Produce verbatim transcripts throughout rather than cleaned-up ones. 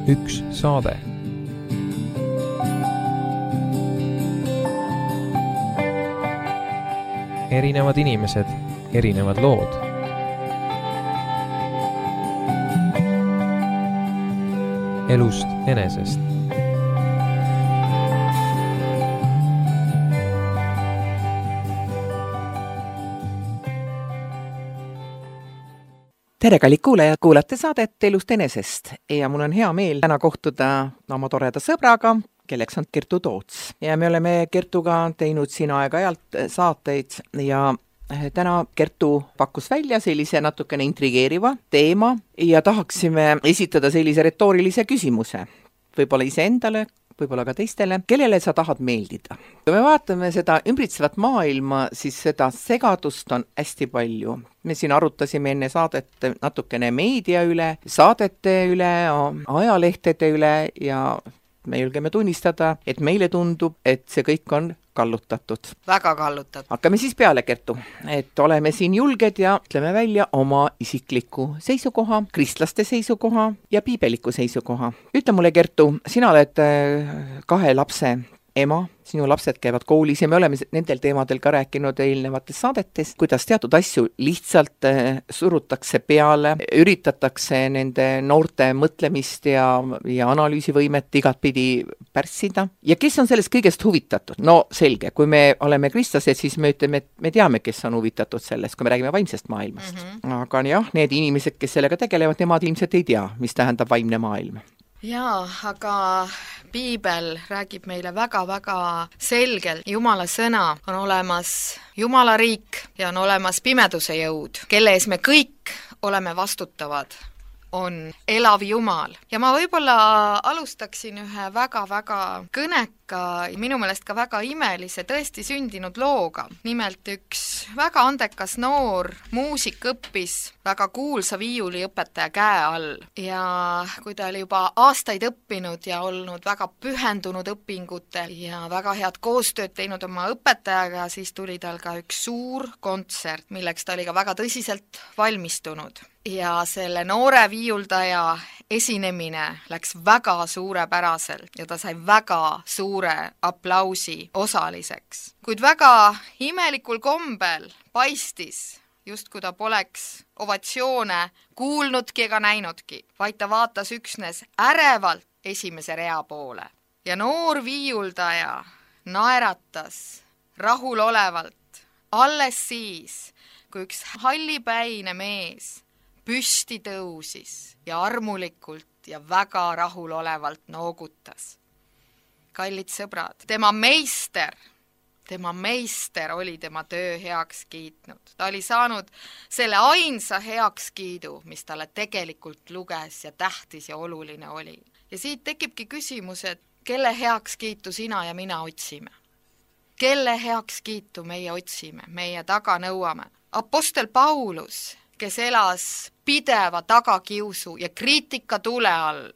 üks saade. Erinevad inimesed, erinevad lood. Elust enesest. Tere, kallid kuulajad, kuulate saadet Elust enesest ja mul on hea meel täna kohtuda oma toreda sõbraga, kelleks on Kertu Toots. Ja me oleme Kertuga teinud siin aeg-ajalt saateid ja täna Kertu pakkus välja sellise natukene intrigeeriva teema ja tahaksime esitada sellise retoorilise küsimuse, võib-olla iseendale, võib-olla ka teistele, kellele sa tahad meeldida. Kui me vaatame seda ümbritsevat maailma, siis seda segadust on hästi palju. Me siin arutasime enne saadet natukene meedia üle, saadete üle, ajalehtede üle ja me julgeme tunnistada, et meile tundub, et see kõik on kallutatud. Väga kallutatud. Hakkame siis peale, Kertu, et oleme siin julged ja ütleme välja oma isikliku seisukoha, kristlaste seisukoha ja piibeliku seisukoha. Ütle mulle, Kertu, sina oled kahe lapse ema, sinu lapsed käivad koolis ja me oleme nendel teemadel ka rääkinud eelnevates saadetes, kuidas teatud asju lihtsalt surutakse peale, üritatakse nende noorte mõtlemist ja, ja analüüsivõimet igatpidi pärssida. Ja kes on sellest kõigest huvitatud? No selge, kui me oleme kristlased, siis me ütleme, et me teame, kes on huvitatud sellest, kui me räägime vaimsest maailmast. Mm-hmm. Aga jah, need inimesed, kes sellega tegelevad, nemad ilmselt ei tea, mis tähendab vaimne maailm. Jaa, aga piibel räägib meile väga-väga selgelt. Jumala sõna on olemas Jumala riik ja on olemas pimeduse jõud, kelle ees me kõik oleme vastutavad, on elav Jumal. Ja ma võib-olla alustaksin ühe väga-väga kõneka, minu meelest ka väga imelise, tõesti sündinud looga. Nimelt üks väga andekas noor muusik õppis väga kuulsa viiuliõpetaja käe all. Ja kui ta oli juba aastaid õppinud ja olnud väga pühendunud õpingutel ja väga head koostööd teinud oma õpetajaga, siis tuli tal ka üks suur kontsert, milleks ta oli ka väga tõsiselt valmistunud. Ja selle noore viiuldaja esinemine läks väga suurepäraselt ja ta sai väga suure aplausi osaliseks. Kuid väga imelikul kombel paistis, just kui ta poleks ovatsioone kuulnudki ega näinudki, vaid ta vaatas üksnes ärevalt esimese rea poole. Ja noor viiuldaja naeratas rahulolevalt alles siis, kui üks hallipäine mees püsti tõusis ja armulikult ja väga rahulolevalt noogutas. Kallid sõbrad, tema meister, tema meister oli tema töö heaks kiitnud. Ta oli saanud selle ainsa heakskiidu, mis talle tegelikult luges ja tähtis ja oluline oli. Ja siit tekibki küsimus, et kelle heakskiitu sina ja mina otsime? Kelle heakskiitu meie otsime, meie taga nõuame? Apostel Paulus, kes elas pideva tagakiusu ja kriitika tule all.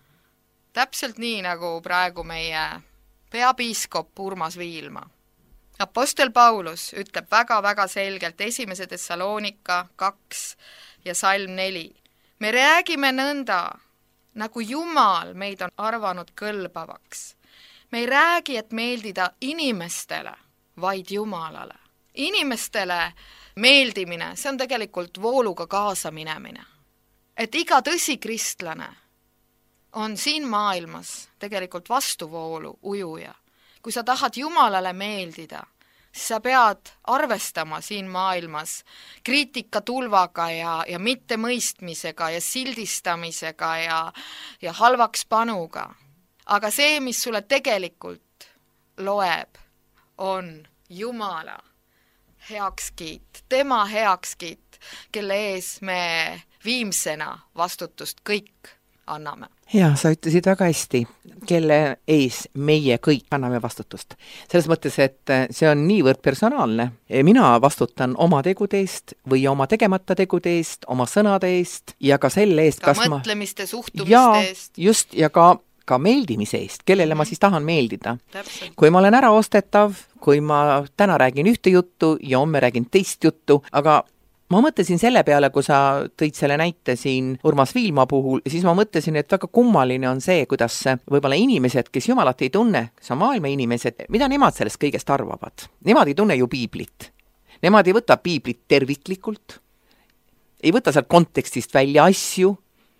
Täpselt nii, nagu praegu meie peapiiskop Urmas Viilma. Apostel Paulus ütleb väga-väga selgelt esimese Thessalonika kaks ja salm neli. Me räägime nõnda, nagu Jumal meid on arvanud kõlbavaks. Me ei räägi, et meeldida inimestele, vaid Jumalale. Inimestele meeldimine, see on tegelikult vooluga kaasa minemine. Et iga tõsikristlane on siin maailmas tegelikult vastuvoolu ujuja. Kui sa tahad Jumalale meeldida, siis sa pead arvestama siin maailmas kriitikatulvaga ja, ja mittemõistmisega ja sildistamisega ja, ja halvaks panuga. Aga see, mis sulle tegelikult loeb, on Jumala heakskiit, tema heakskiit, kelle ees me viimsena vastutust kõik anname. Ja, sa ütlesid väga hästi, kelle ees meie kõik anname vastutust. Selles mõttes, et see on niivõrd personaalne. Mina vastutan oma tegude eest või oma tegemata tegude eest, oma sõnade eest ja ka selle eest, ka kas mõtlemiste, ma... suhtumiste ja, eest. Just, ja ka ka meeldimise eest, kellele ma siis tahan meeldida. Täpselt. Kui ma olen äraostetav, kui ma täna räägin ühte juttu ja homme räägin teist juttu, aga ma mõtlesin selle peale, kui sa tõid selle näite siin Urmas Viilma puhul, siis ma mõtlesin, et väga kummaline on see, kuidas võib-olla inimesed, kes Jumalat ei tunne, kes on maailma inimesed, mida nemad sellest kõigest arvavad. Nemad ei tunne ju piiblit. Nemad ei võta piiblit terviklikult, ei võta sealt kontekstist välja asju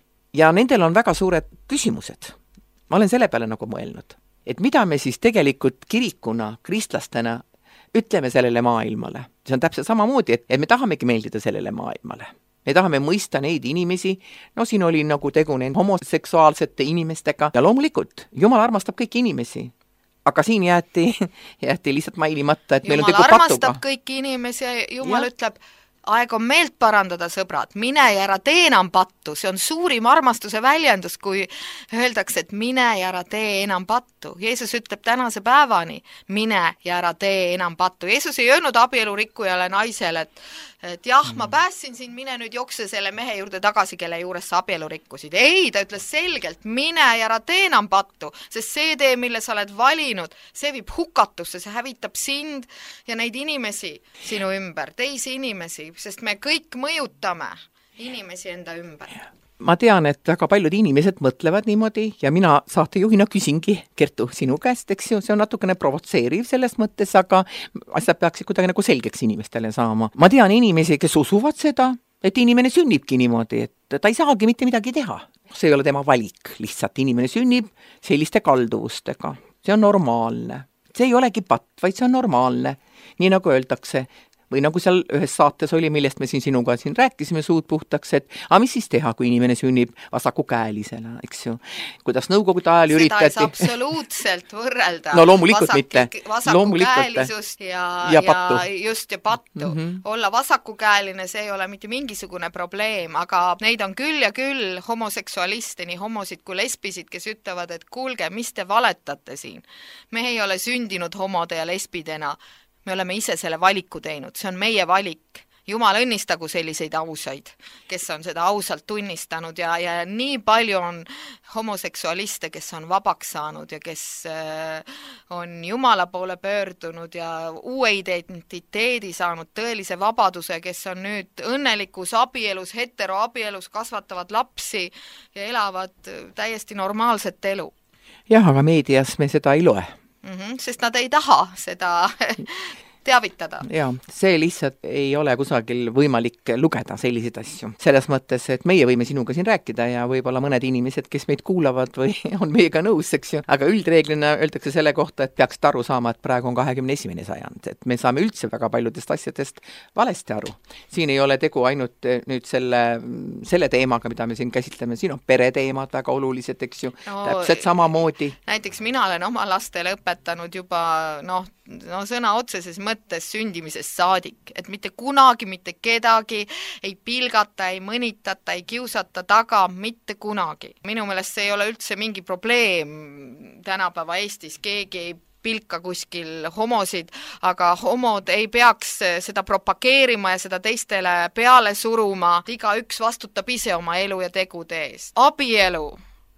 ja nendel on väga suured küsimused. Ma olen selle peale nagu mõelnud, et mida me siis tegelikult kirikuna, kristlastena ütleme sellele maailmale. See on täpselt samamoodi, et, et me tahamegi meeldida sellele maailmale. Me tahame mõista neid inimesi, no siin oli nagu tegu need homoseksuaalsete inimestega ja loomulikult, Jumal armastab kõiki inimesi. Aga siin jäeti, jäeti lihtsalt mainimata, et meil on tegu Jumal patuga. armastab kõiki inimesi ja Jumal Ja. ütleb, aeg on meelt parandada, sõbrad, mine ja ära tee enam pattu, see on suurim armastuse väljendus, kui öeldakse, et mine ja ära tee enam pattu. Jeesus ütleb tänase päevani, mine ja ära tee enam pattu. Jeesus ei öelnud abielurikkujale naisele, et et jah, ma päästsin sind, mine nüüd jokse selle mehe juurde tagasi, kelle juures sa abielu rikkusid. Ei, ta ütles selgelt, mine ja ära tee enam pattu, sest see tee, mille sa oled valinud, see viib hukatusse, see hävitab sind ja neid inimesi sinu ümber, teisi inimesi, sest me kõik mõjutame inimesi enda ümber. Ma tean, et väga paljud inimesed mõtlevad niimoodi ja mina saatejuhina küsingi, Kertu, sinu käest, eks ju, see on natukene provotseeriv selles mõttes, aga asjad peaksid kuidagi nagu selgeks inimestele saama. Ma tean inimesi, kes usuvad seda, et inimene sünnibki niimoodi, et ta ei saagi mitte midagi teha. See ei ole tema valik, lihtsalt inimene sünnib selliste kalduvustega. See on normaalne. See ei olegi patt, vaid see on normaalne. Nii nagu öeldakse, või nagu seal ühes saates oli, millest me siin sinuga siin rääkisime suud puhtaks, et aga mis siis teha, kui inimene sünnib vasakukäelisena, eks ju? Kuidas nõukogude ajal üritati... Seda ei saa absoluutselt võrrelda. No loomulikult Vasak, mitte. Vasakukäelisust ja, ja, pattu. ja just ja pattu. Mm -hmm. Olla vasakukäeline, see ei ole mitte mingisugune probleem, aga neid on küll ja küll homoseksualiste, nii homosid kui lesbisid, kes ütlevad, et kuulge, mis te valetate siin? Me ei ole sündinud homode ja lesbidena. Me oleme ise selle valiku teinud, see on meie valik. Jumal õnnistagu selliseid ausaid, kes on seda ausalt tunnistanud ja, ja nii palju on homoseksualiste, kes on vabaks saanud ja kes äh, on Jumala poole pöördunud ja uue identiteedi saanud, tõelise vabaduse, kes on nüüd õnnelikus abielus, heteroabielus, kasvatavad lapsi ja elavad täiesti normaalset elu. Jah, aga meedias me seda ei loe. Mm-hmm, sest nad ei taha seda teavitada. Jaa, see lihtsalt ei ole kusagil võimalik lugeda selliseid asju. Selles mõttes, et meie võime sinuga siin rääkida ja võib-olla mõned inimesed, kes meid kuulavad või on meiega nõus, eks ju. Aga üldreeglina öeldakse selle kohta, et peaks aru saama, et praegu on kahekümne esimene sajand. Et me saame üldse väga paljudest asjadest valesti aru. Siin ei ole tegu ainult nüüd selle, selle teemaga, mida me siin käsitleme. Siin on pereteemad väga olulised, eks ju. No, täpselt samamoodi. Näiteks mina olen oma lastele õpetanud juba, noh, no sõna otseses mõttes sündimisest saadik, et mitte kunagi, mitte kedagi ei pilgata, ei mõnitata, ei kiusata taga, mitte kunagi. Minu meelest see ei ole üldse mingi probleem tänapäeva Eestis, keegi ei pilka kuskil homosid, aga homod ei peaks seda propageerima ja seda teistele peale suruma. Igaüks vastutab ise oma elu ja tegude eest. Abielu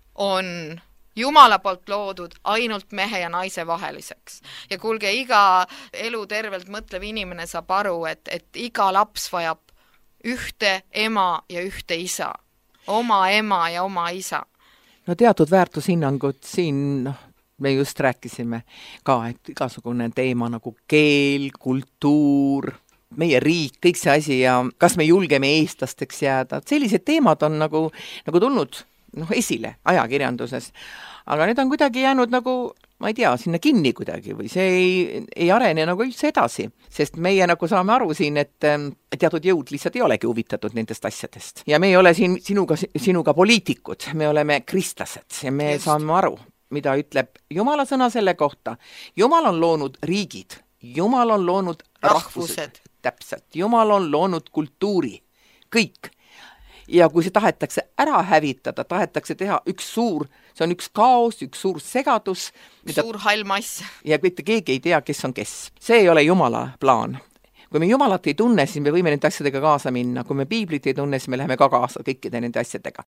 on Jumala poolt loodud ainult mehe ja naise vaheliseks. Ja kuulge, iga elu tervelt mõtlev inimene saab aru, et, et iga laps vajab ühte ema ja ühte isa. Oma ema ja oma isa. No teatud väärtushinnangud siin, noh, me just rääkisime ka, et igasugune teema nagu keel, kultuur, meie riik, kõik see asi ja kas me julgeme eestlasteks jääda. Sellised teemad on nagu, nagu tulnud noh, esile ajakirjanduses, aga need on kuidagi jäänud nagu, ma ei tea, sinna kinni kuidagi või see ei, ei arene nagu üldse edasi, sest meie nagu saame aru siin, et teatud jõud lihtsalt ei olegi huvitatud nendest asjadest. Ja me ei ole siin sinuga, sinuga poliitikud, me oleme kristlased ja me Just. saame aru, mida ütleb Jumala sõna selle kohta. Jumal on loonud riigid, Jumal on loonud rahvused, rahvused. Täpselt, Jumal on loonud kultuuri, kõik. Ja kui see tahetakse ära hävitada, tahetakse teha üks suur, see on üks kaos, üks suur segadus. Suur hall mass. Ja mitte keegi ei tea, kes on kes. See ei ole Jumala plaan. Kui me Jumalat ei tunne, siis me võime nende asjadega kaasa minna. Kui me piiblit ei tunne, siis me läheme ka kaasa kõikide nende asjadega.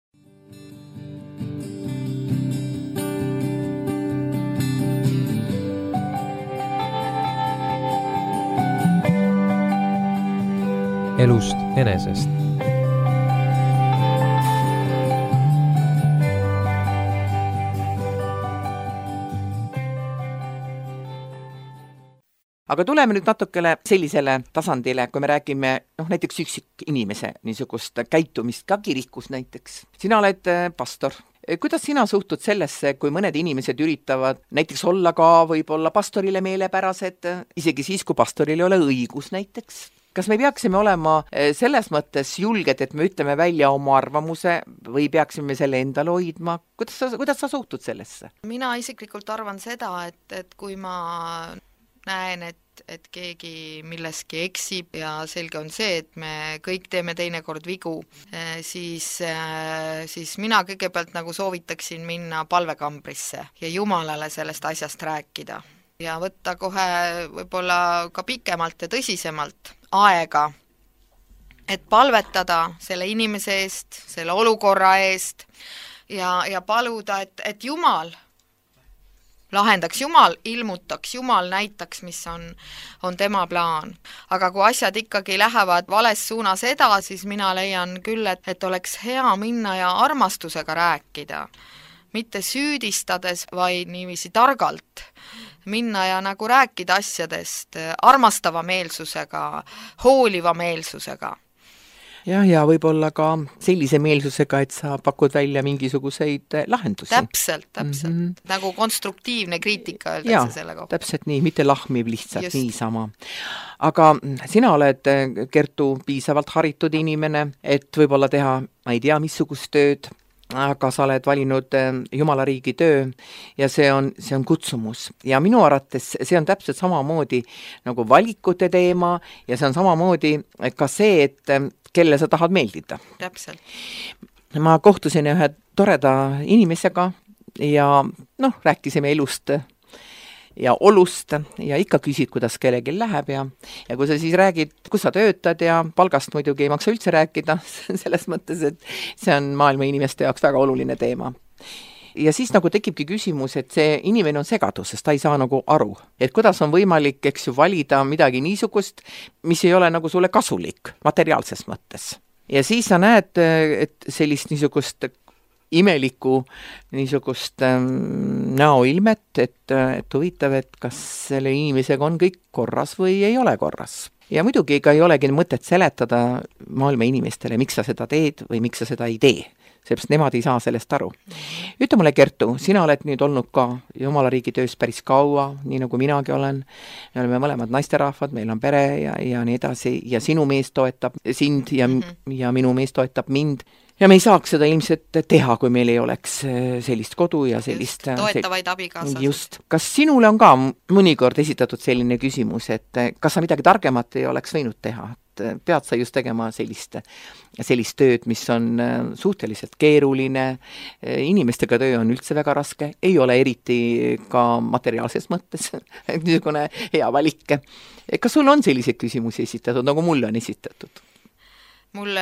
elust enesest. Aga tuleme nüüd natukene sellisele tasandile, kui me räägime noh, näiteks üksik inimese niisugust käitumist ka kirikus näiteks. Sina oled pastor. Kuidas sina suhtud sellesse, kui mõned inimesed üritavad näiteks olla ka võib-olla pastorile meelepärased, isegi siis, kui pastoril ei ole õigus näiteks? Kas me peaksime olema selles mõttes julged, et me ütleme välja oma arvamuse või peaksime selle endale hoidma? Kuidas sa, kuidas sa suhtud sellesse? Mina isiklikult arvan seda, et, et kui ma näen, et, et keegi milleski eksib ja selge on see, et me kõik teeme teinekord vigu, siis, siis mina kõigepealt nagu soovitaksin minna palvekambrisse ja Jumalale sellest asjast rääkida ja võtta kohe võib-olla ka pikemalt ja tõsisemalt aega, et palvetada selle inimese eest, selle olukorra eest ja, ja paluda, et, et Jumal lahendaks, Jumal ilmutaks, Jumal näitaks, mis on, on tema plaan. Aga kui asjad ikkagi lähevad vales suunas edasi, siis mina leian küll, et, et oleks hea minna ja armastusega rääkida. Mitte süüdistades, vaid niiviisi targalt minna ja nagu rääkida asjadest armastava meelsusega, hooliva meelsusega. Ja, ja võib-olla ka sellise meelsusega, et sa pakud välja mingisuguseid lahendusi. Täpselt, täpselt. Mm-hmm. Nagu konstruktiivne kriitika öeldakse ja, selle kohta. Täpselt nii, mitte lahmiv lihtsalt Just. Niisama. Aga sina oled, Kertu, piisavalt haritud inimene, et võib-olla teha, ma ei tea, missugust tööd, aga sa oled valinud Jumala riigi töö ja see on, see on kutsumus. Ja minu arvates see on täpselt samamoodi nagu valikute teema ja see on samamoodi ka see, et kelle sa tahad meeldida. Täpselt. Ma kohtusin ühe toreda inimesega ja noh, rääkisime elust ja olust ja ikka küsid, kuidas kellelgi läheb ja, ja kui sa siis räägid, kus sa töötad ja palgast muidugi ei maksa üldse rääkida, selles mõttes, et see on maailma inimeste jaoks väga oluline teema. Ja siis nagu tekibki küsimus, et see inimene on segaduses, ta ei saa nagu aru, et kuidas on võimalik, eks ju, valida midagi niisugust, mis ei ole nagu sulle kasulik materiaalses mõttes. Ja siis sa näed, et sellist niisugust imelikku niisugust ähm, näoilmet, et, et huvitav, et kas selle inimesega on kõik korras või ei ole korras. Ja muidugi ega ei olegi mõtet seletada maailma inimestele, miks sa seda teed või miks sa seda ei tee. Seepärast nemad ei saa sellest aru. Ütle mulle, Kertu, sina oled nüüd olnud ka Jumala riigi töös päris kaua, nii nagu minagi olen. Me oleme mõlemad naisterahvad, meil on pere ja, ja nii edasi ja sinu mees toetab sind ja, mm-hmm. ja minu mees toetab mind. Ja me ei saaks seda ilmselt teha, kui meil ei oleks sellist kodu ja sellist... Just, toetavaid abikaasad. Just. Kas sinule on ka mõnikord esitatud selline küsimus, et kas sa midagi targemat ei oleks võinud teha? Pead sa just tegema sellist, sellist tööd, mis on suhteliselt keeruline, inimestega töö on üldse väga raske, ei ole eriti ka materiaalses mõttes niisugune hea valik. Kas sul on selliseid küsimusi esitatud, nagu mulle on esitatud? Mulle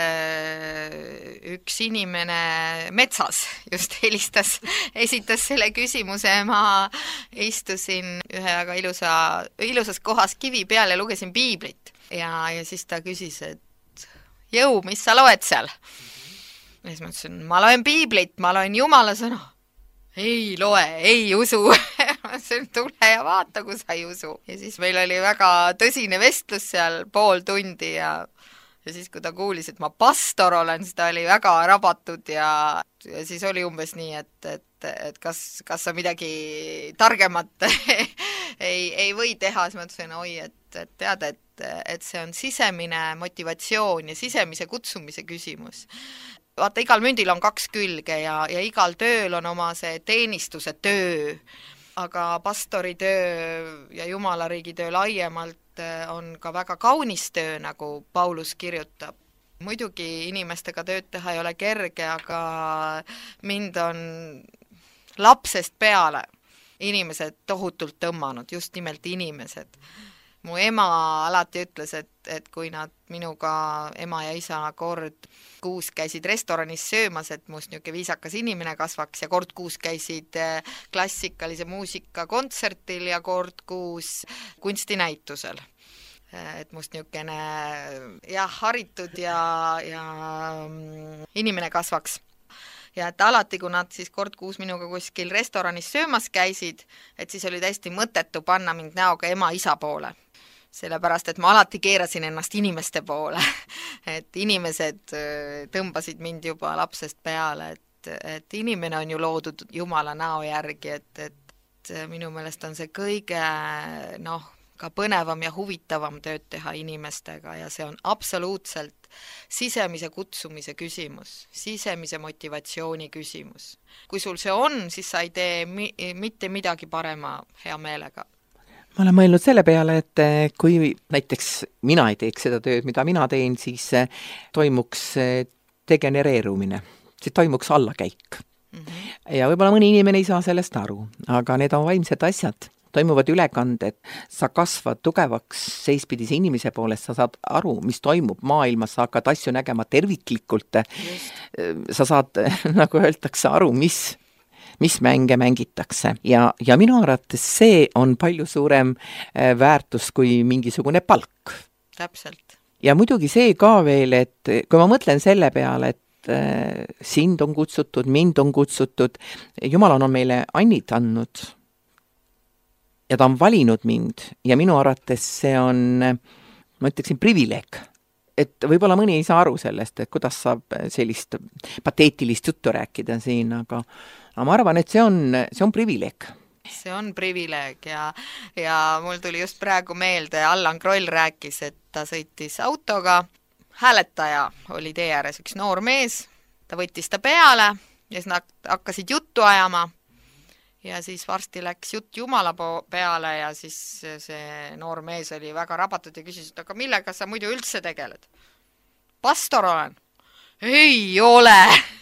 üks inimene metsas just helistas, esitas selle küsimuse, ma istusin ühe väga ilusa, ilusas kohas kivi peal ja lugesin piiblit. Ja, ja siis ta küsis, et jõu, mis sa loed seal? Ja siis ma ütlesin, ma loen piiblit, ma loen Jumala sõna. Ei loe, ei usu. Ma ütlesin, tule ja vaata, kui sa ei usu. Ja siis meil oli väga tõsine vestlus seal pool tundi ja, ja siis, kui ta kuulis, et ma pastor olen, siis ta oli väga rabatud ja, ja siis oli umbes nii, et, et, et kas, kas sa midagi targemat ei, ei või teha. Siis ma ütlesin, oi, et, et tead, et et see on sisemine motivatsioon ja sisemise kutsumise küsimus. Vaata, igal mündil on kaks külge ja, ja igal tööl on oma see teenistuse töö, aga pastori töö ja Jumala riigi töö laiemalt on ka väga kaunis töö, nagu Paulus kirjutab. Muidugi inimestega tööd teha ei ole kerge, aga mind on lapsest peale inimesed tohutult tõmmanud, just nimelt inimesed. Mu ema alati ütles, et, et kui nad minuga, ema ja isa kord kuus käisid restoranis söömas, et must niisugune viisakas inimene kasvaks ja kord kuus käisid klassikalise muusika kontsertil ja kord kuus kunstinäitusel. et must niisugune jah, haritud ja, ja inimene kasvaks. Ja et alati, kui nad siis kord kuus minuga kuskil restoranis söömas käisid, et siis oli täiesti mõttetu panna mind näoga ema-isa poole. Sellepärast, et ma alati keerasin ennast inimeste poole. Et inimesed tõmbasid mind juba lapsest peale, et, et inimene on ju loodud Jumala näo järgi, et, et minu meelest on see kõige noh, ka põnevam ja huvitavam tööd teha inimestega ja see on absoluutselt sisemise kutsumise küsimus, sisemise motivatsiooni küsimus. Kui sul see on, siis sa ei tee mi- mitte midagi parema hea meelega. Ma olen mõelnud selle peale, et kui näiteks mina ei teeks seda tööd, mida mina teen, siis toimuks degenereerumine, siis toimuks allakäik. Mm-hmm. Ja võib-olla mõni inimene ei saa sellest aru, aga need on vaimsed asjad. Toimuvad ülekanded, sa kasvad tugevaks seispidise inimese poolest, sa saad aru, mis toimub maailmas, sa hakkad asju nägema terviklikult. Just. Sa saad, nagu öeldakse, aru, mis, mis mänge mängitakse. Ja, ja minu arvates see on palju suurem väärtus kui mingisugune palk. Täpselt. Ja muidugi see ka veel, et kui ma mõtlen selle peale, et sind on kutsutud, mind on kutsutud, Jumal on meile annid andnud, ja ta on valinud mind ja minu arvates see on, ma ütleksin, privileeg. Et võib-olla mõni ei saa aru sellest, et kuidas saab sellist pateetilist juttu rääkida siin, aga, aga ma arvan, et see on, see on privileeg. See on privileeg ja, ja mul tuli just praegu meelde, Allan Kroll rääkis, et ta sõitis autoga, hääletaja oli tee ääres üks noor mees, ta võttis ta peale ja siis nad hakkasid juttu ajama. Ja siis varsti läks jutt Jumala peale ja siis see noor mees oli väga rabatud ja küsis, et aga millega sa muidu üldse tegeled? Pastor olen. Ei ole!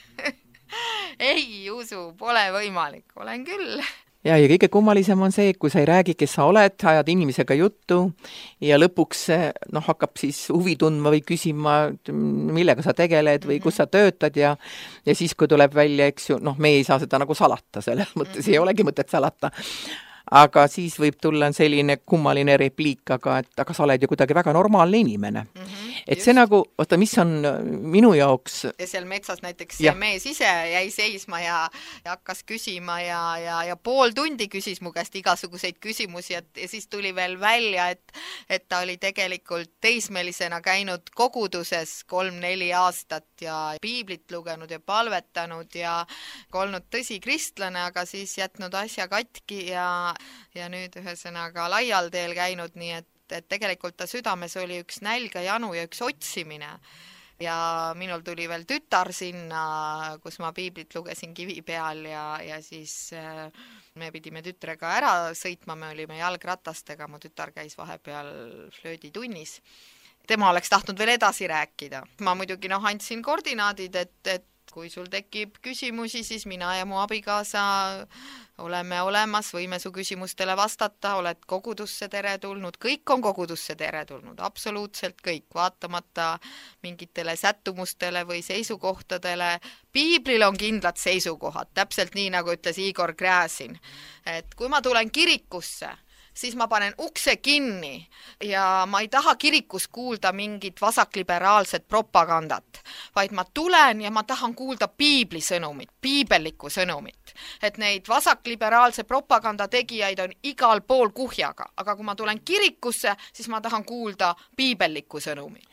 Ei usu, pole võimalik. Olen küll. Ja, ja kõige kummalisem on see, kui sa ei räägi, kes sa oled, ajad inimesega juttu ja lõpuks noh, hakkab siis huvi tundma või küsima, millega sa tegeled või kus sa töötad ja, ja siis, kui tuleb välja, eks ju, noh, me ei saa seda nagu salata, selles mõttes ei olegi mõtet salata. Aga siis võib tulla selline kummaline repliik, aga, et, aga sa oled ju kuidagi väga normaalne inimene. Mm-hmm, et just. See nagu, oota, mis on minu jaoks... Ja seal metsas näiteks ja. Mees ise jäi seisma ja, ja hakkas küsima ja, ja, ja pool tundi küsis mu käest igasuguseid küsimusi ja, ja siis tuli veel välja, et, et ta oli tegelikult teismelisena käinud koguduses kolm-neli aastat ja piiblit lugenud ja palvetanud ja olnud tõsi kristlane, aga siis jätnud asja katki ja ja nüüd ühesõnaga laial teel käinud, nii et, et tegelikult ta südames oli üks nälga janu ja üks otsimine. Ja minul tuli veel tütar sinna, kus ma piiblit lugesin kivi peal ja, ja siis äh, me pidime tütrega ära sõitma, me olime jalgratastega, mu tütar käis vahepeal flööditunnis. Tema oleks tahtnud veel edasi rääkida. Ma muidugi noh, andsin koordinaadid, et, et kui sul tekib küsimusi, siis mina ja mu abikaasa oleme olemas, võime su küsimustele vastata, oled kogudusse teretulnud, kõik on kogudusse teretulnud, absoluutselt kõik, vaatamata mingitele sättumustele või seisukohtadele. Piiblil on kindlad seisukohad, täpselt nii, nagu ütles Igor Gräzin, et kui ma tulen kirikusse, siis ma panen ukse kinni ja ma ei taha kirikus kuulda mingit vasakliberaalset propagandat, vaid ma tulen ja ma tahan kuulda piibli sõnumit, piibellikku sõnumit. Et neid vasakliberaalse propaganda tegijaid on igal pool kuhjaga, aga kui ma tulen kirikusse, siis ma tahan kuulda piibellikku sõnumit.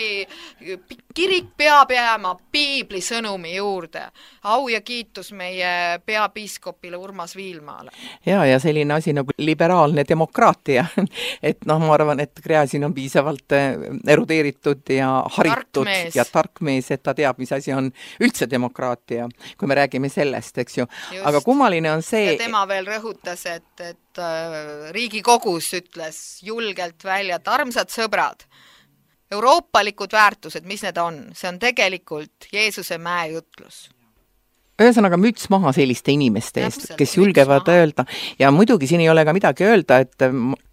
Kirik peab jääma piibli sõnumi juurde. Au ja kiitus meie peapiiskopile Urmas Viilmaale. Ja, ja selline asi nagu liberaalne demokraatia, et noh, ma arvan, et Gräzin on piisavalt erudeeritud ja haritud tark ja tark mees, et ta teab, mis asi on üldse demokraatia, kui me räägime sellest, eks ju. Just. Aga kummaline on see... Ja tema veel rõhutas, et, et Riigikogus ütles julgelt välja, et armsad sõbrad, euroopalikud väärtused, mis need on? See on tegelikult Jeesuse mäejutlus. Ühesõnaga müts maha selliste inimeste eest, kes julgevad öelda. Ja muidugi siin ei ole ka midagi öelda, et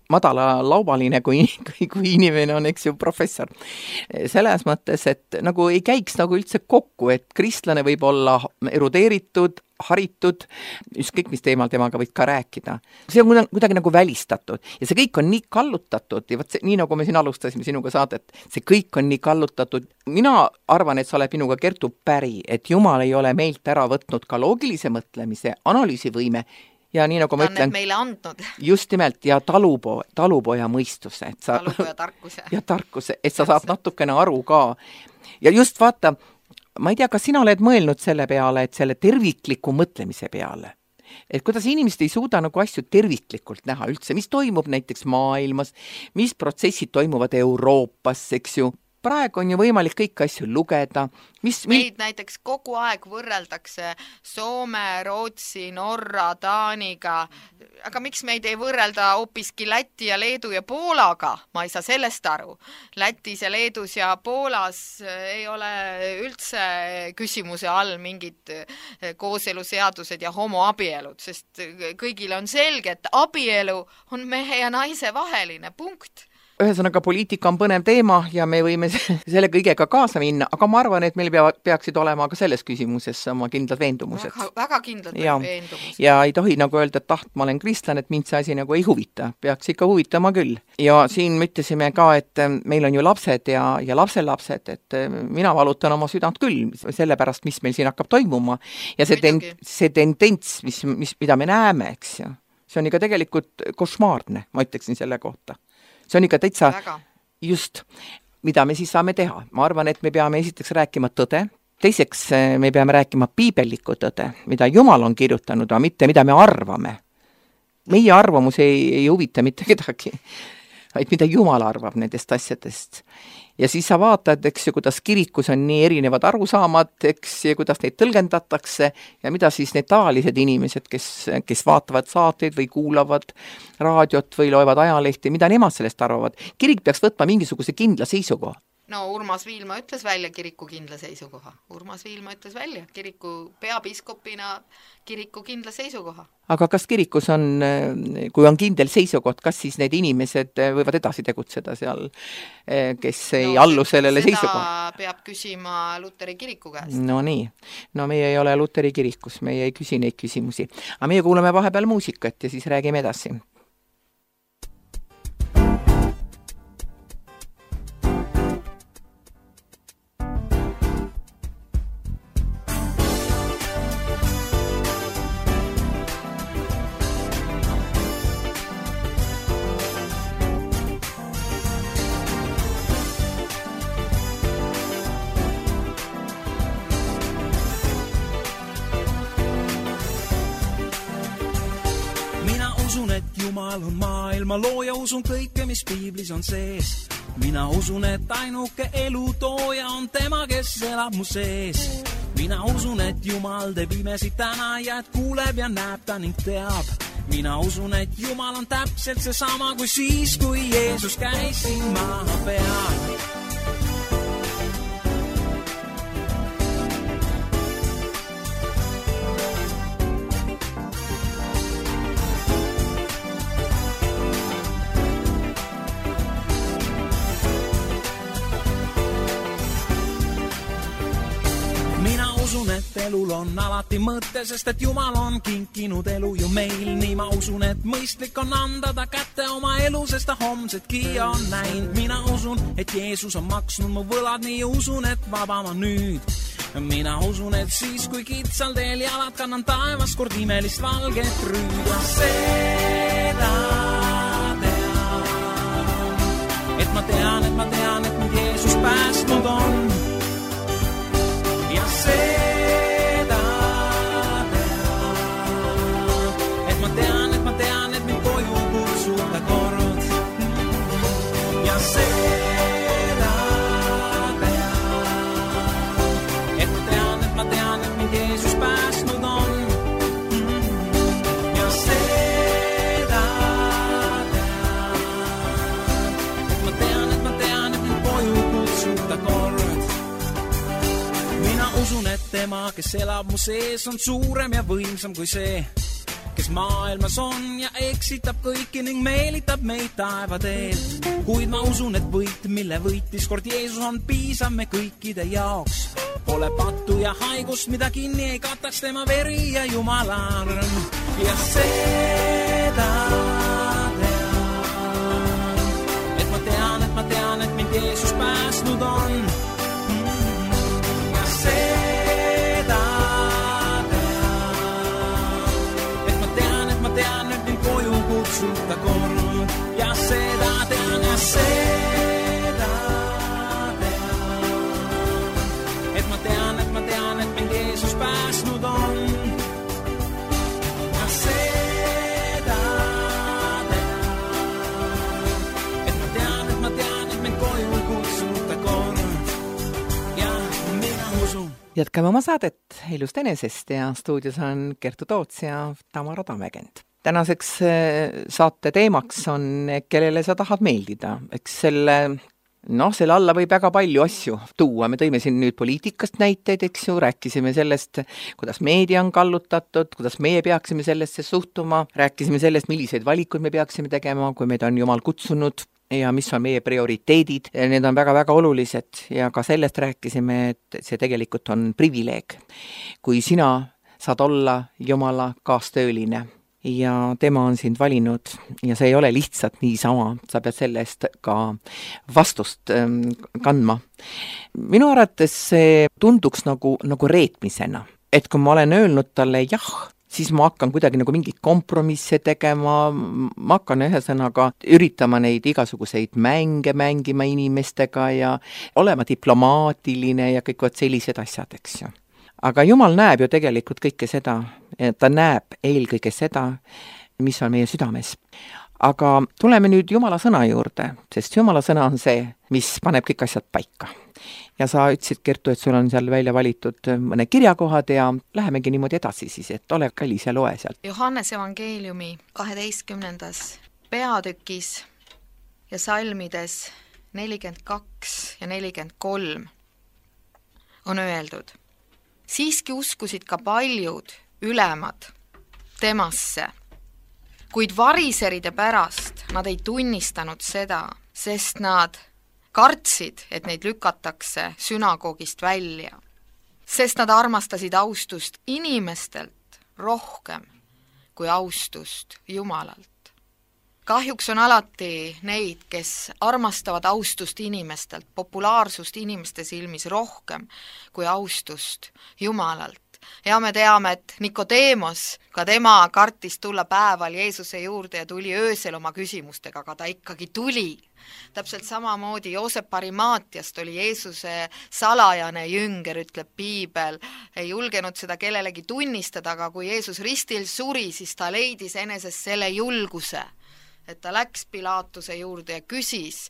madala laubaline, kui, kui, kui inimene on, eks ju, professor. Selles mõttes, et nagu ei käiks nagu üldse kokku, et kristlane võib olla erudeeritud, haritud, ükskõik mis teemal temaga võid ka rääkida. See on kuidagi nagu välistatud ja see kõik on nii kallutatud ja võt see, nii nagu me siin alustasime sinuga saadet, see kõik on nii kallutatud. Mina arvan, et sa oled minuga Kertu päri, et Jumal ei ole meilt ära võtnud ka loogilise mõtlemise, analüüsivõime ja nii nagu ma ta ütlen, meile andnud. Just nimelt ja talupo, talupoja mõistuse, et sa, talupoja tarkuse. ja tarkuse, et sa saad natukene aru ka. Ja just vaata, ma ei tea, kas sina oled mõelnud selle peale, et selle tervikliku mõtlemise peale, et kuidas inimesed ei suuda nagu asju terviklikult näha üldse, mis toimub näiteks maailmas, mis protsessid toimuvad Euroopas, eks ju. Praegu on ju võimalik kõik asju lugeda. Mis, Meid mi... näiteks kogu aeg võrreldakse Soome, Rootsi, Norra, Taaniga, aga miks meid ei võrrelda hoopiski Läti ja Leedu ja Poolaga? Ma ei saa sellest aru. Lätis ja Leedus ja Poolas ei ole üldse küsimuse all mingid kooseluseadused ja homoabielud, sest kõigile on selge, et abielu on mehe ja naise vaheline punkt. Ühesõnaga, poliitika on põnev teema ja me võime selle kõigega kaasa minna, aga ma arvan, et meil peavad, peaksid olema ka selles küsimuses oma kindlad veendumused. Väga, väga kindlad ja, veendumused. Ja ei tohi nagu öelda, et taht, ma olen kristlane, et mind see asi nagu ei huvita. Peaks ikka huvitama küll. Ja siin ütlesime ka, et meil on ju lapsed ja, ja lapselapsed, et mina valutan oma südant küll selle pärast, mis meil siin hakkab toimuma. Ja see, ten, see tendents, mis, mis, mida me näeme, eks ju, see on ikka tegelikult košmaarne, ma ütleksin selle kohta. See on ikka täitsa Väga. Just, mida me siis saame teha. Ma arvan, et me peame esiteks rääkima tõde, teiseks me peame rääkima piibellikku tõde, mida Jumal on kirjutanud, aga mitte mida me arvame. Meie arvamus ei, ei huvita mitte kedagi, vaid mida Jumal arvab nendest asjadest. Ja siis sa vaatad, eks ju, kuidas kirikus on nii erinevad arusaamad, eks, ja kuidas neid tõlgendatakse ja mida siis need tavalised inimesed, kes, kes vaatavad saateid või kuulavad raadiot või loevad ajalehti, mida nemad sellest arvavad. Kirik peaks võtma mingisuguse kindla seisukoha. No Urmas Viilma ütles välja kiriku kindla seisukoha. Urmas Viilma ütles välja kiriku peapiskopina kiriku kindla seisukoha. Aga kas kirikus on, kui on kindel seisukoht, kas siis need inimesed võivad edasi tegutseda seal, kes ei no, allu sellele seisukoha? Seda peab küsima Luteri kiriku käest. No nii. No meie ei ole Luteri kirikus, meie ei küsi neid küsimusi. Aga meie kuulame vahepeal muusikat ja siis räägime edasi. Jumal on maailma looja, usun kõike, mis piiblis on sees. Mina usun, et ainuke elu tooja on tema, kes elab mu sees. Mina usun, et Jumal teeb imesid täna ja et kuuleb ja näeb ta ning teab. Mina usun, et Jumal on täpselt seesama kui siis, kui Jeesus käis siin maa peal. Elul on alati mõte, sest et Jumal on kinkinud elu ju meil. Nii ma usun, et mõistlik on anda ta kätte oma elu, sest ta homsetki on näinud. Mina usun, et Jeesus on maksnud mu võlad, nii usun, et vaba ma nüüd. Mina usun, et siis, kui kitsal teel jalad kannan taevas kord imelist valget rüüd. Ja seda tean, et ma tean, et ma tean, et mind Jeesus päästnud on. Ja see tean, et ma tean, et mind koju kutsub ta kord. Ja seda tean, et ma tean, et ma tean, et mind Jeesus päästnud on. Ja seda tean, et ma tean, et ma tean, et mind koju kutsub ta kord. Mina usun, et tema, kes elab mu sees, on suurem ja võimsam kui see, kes maailmas on ja eksitab kõiki ning meelitab meid taeva teelt. Kuid ma usun, et võit, mille võitis kord Jeesus on piisav me kõikide jaoks. Pole pattu ja haigust, mida kinni ei kataks tema veri ja Jumala arm. Ja seda tean, et ma tean, et ma tean, et mind Jeesus pääsnud on. Ja seda tean, et mind koju kutsuta kord. Ja seda tean, ja seda tean, et ma tean, et ma tean, et mind Jeesus pääsnud on. Ja seda tean, et ma tean, et ma tean, et mind koju kutsuta kord. Ja mina usun. Jätkame oma saadet Elust enesest ja stuudios on Kertu Toots ja Tamara Tammekend. Tänaseks saate teemaks on, kellele sa tahad meeldida. Eks selle, noh, selle alla võib väga palju asju tuua. Me tõime siin nüüd poliitikast näiteid, eks ju, rääkisime sellest, kuidas meedia on kallutatud, kuidas meie peaksime sellesse suhtuma, rääkisime sellest, milliseid valikuid me peaksime tegema, kui meid on Jumal kutsunud ja mis on meie prioriteedid. Need on väga-väga olulised ja ka sellest rääkisime, et see tegelikult on privileeg. Kui sina saad olla Jumala kaastööline ja tema on sind valinud ja see ei ole lihtsalt niisama, sa pead selle eest ka vastust kandma. Minu arvates see tunduks nagu, nagu reetmisena, et kui ma olen öelnud talle jah, siis ma hakkan kuidagi nagu mingit kompromisse tegema, ma hakkan ühesõnaga üritama neid igasuguseid mänge mängima inimestega ja olema diplomaatiline ja kõik võt sellised asjad, eks ju. Aga Jumal näeb ju tegelikult kõike seda, ta näeb eelkõige seda, mis on meie südames. Aga tuleme nüüd Jumala sõna juurde, sest Jumala sõna on see, mis paneb kõik asjad paika. Ja sa ütlesid, Kertu, et sul on seal välja valitud mõne kirjakohad ja lähemegi niimoodi edasi siis, et ole kallis ja loe sealt. Johannes evangeeliumi kaheteistkümnendas peatükis ja salmides nelikümmend kaks ja nelikümmend kolm on öeldud: siiski uskusid ka paljud ülemad temasse, kuid variseride pärast nad ei tunnistanud seda, sest nad kartsid, et neid lükatakse sünagoogist välja, sest nad armastasid austust inimestelt rohkem kui austust Jumalalt. Kahjuks on alati neid, kes armastavad austust inimestelt, populaarsust inimeste silmis rohkem kui austust Jumalalt. Ja me teame, et Nikodeemos, ka tema kartis tulla päeval Jeesuse juurde ja tuli öösel oma küsimustega, aga ta ikkagi tuli. Täpselt samamoodi Joosep Arimaatiast oli Jeesuse salajane jünger, ütleb Piibel, ei julgenud seda kellelegi tunnistada, aga kui Jeesus ristil suri, siis ta leidis enesest selle julguse, et ta läks Pilaatuse juurde ja küsis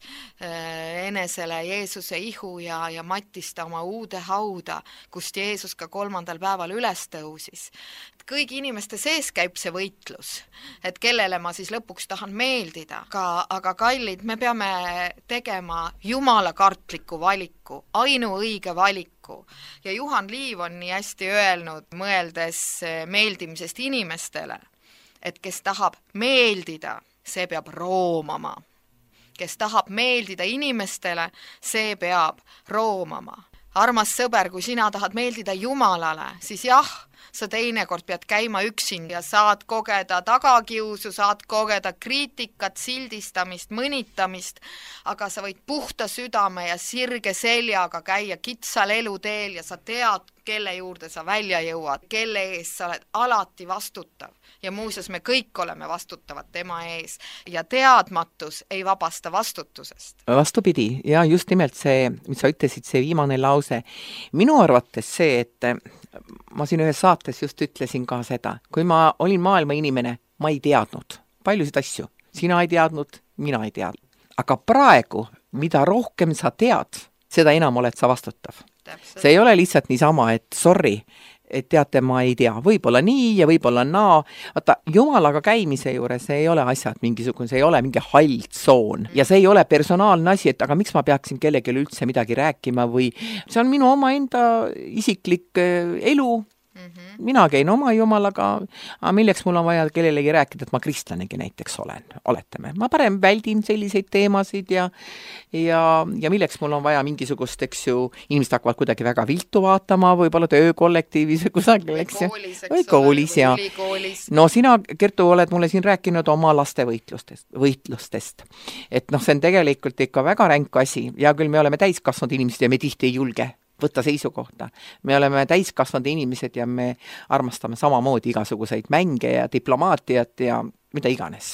enesele Jeesuse ihu ja, ja mattis ta oma uude hauda, kust Jeesus ka kolmandal päeval üles tõusis. Kõigi inimeste sees käib see võitlus, et kellele ma siis lõpuks tahan meeldida. Aga, aga kallid, me peame tegema Jumala kartliku valiku, ainuõige valiku. Ja Juhan Liiv on nii hästi öelnud, mõeldes meeldimisest inimestele, et kes tahab meeldida, see peab roomama. Kes tahab meeldida inimestele, see peab roomama. Armas sõber, kui sina tahad meeldida Jumalale, siis jah, sa teinekord pead käima üksin ja saad kogeda tagakiusu, saad kogeda kriitikat, sildistamist, mõnitamist, aga sa võid puhta südame ja sirge seljaga käia kitsal eluteel ja sa tead, kelle juurde sa välja jõuad, kelle ees sa oled alati vastutav. Ja muuseas, me kõik oleme vastutavad tema ees ja teadmatus ei vabasta vastutusest. Vastupidi, ja just nimelt see, mis sa ütlesid, see viimane lause. Minu arvates see, et ma siin ühes saates just ütlesin ka seda, kui ma olin maailma inimene, ma ei teadnud paljusid asju. Sina ei teadnud, mina ei teadnud. Aga praegu, mida rohkem sa tead, seda enam oled sa vastutav. Täpselt. See ei ole lihtsalt niisama, et sorry, et teate, ma ei tea, võib-olla nii ja võib-olla naa. Vaata, Jumalaga käimise juures ei ole asjad mingisugune, see ei ole mingi hall tsoon ja see ei ole personaalne asi, et aga miks ma peaksin kellelegi üldse midagi rääkima või see on minu oma enda isiklik elu Mm-hmm. Mina käin oma jumalaga, aga milleks mul on vaja kellelegi rääkida, et ma kristlanegi näiteks olen, oletame. Ma parem väldin selliseid teemasid ja, ja, ja milleks mul on vaja mingisugust, eks ju, inimesed hakkavad kuidagi väga viltu vaatama, võib-olla töökollektiivis või kusagil, eks ju. Või koolis, ja. No sina, Kertu, oled mulle siin rääkinud oma laste võitlustest, võitlustest. Et noh, see on tegelikult ikka väga ränk asi ja küll me oleme täiskasvanud inimesed ja me tihti ei julge võtta seisukohta. Me oleme täiskasvanud inimesed ja me armastame samamoodi igasuguseid mänge ja diplomaatiat ja mida iganes.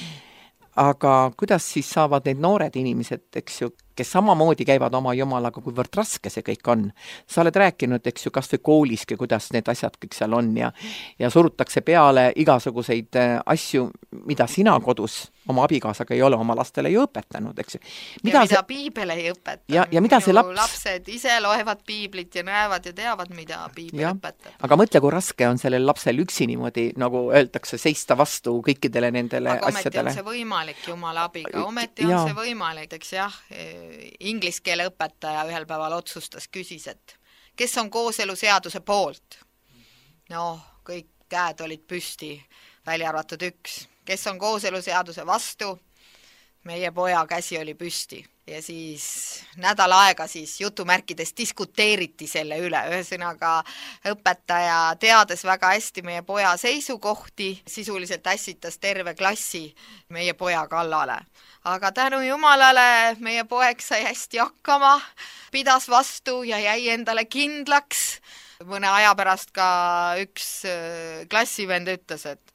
Aga kuidas siis saavad need noored inimesed, eks ju, kes samamoodi käivad oma jumalaga, kuivõrd raske see kõik on. Sa oled rääkinud, eks ju, kas või kooliski, kuidas need asjad kõik seal on ja, ja surutakse peale igasuguseid asju, mida sina kodus oma abikaasaga ei ole oma lastele ju õpetanud, eks ju. Mida ja mida see... piibel ei õpeta. Ja, ja mida see laps... lapsed ise loevad piiblit ja näevad ja teavad, mida piibel ja. õpetab. Aga mõtle, kui raske on sellel lapsel üksi niimoodi, nagu öeldakse, seista vastu kõikidele nendele aga asjadele. Aga ometi on see võimalik Jumala abiga, ometi on ja. see võimalik, eks jah, inglise keele õpetaja ühel päeval otsustas, küsis, et kes on kooseluseaduse poolt? No, kõik käed olid püsti, välja arvatud üks. Kes on kooseluseaduse vastu? Meie poja käsi oli püsti. Ja siis nädal aega siis jutumärkides diskuteeriti selle üle. Ühesõnaga õpetaja teades väga hästi meie poja seisukohti, sisuliselt ässitas terve klassi meie poja kallale. Aga tänu Jumalale meie poeg sai hästi hakkama, pidas vastu ja jäi endale kindlaks. Mõne aja pärast ka üks klassivend ütles, et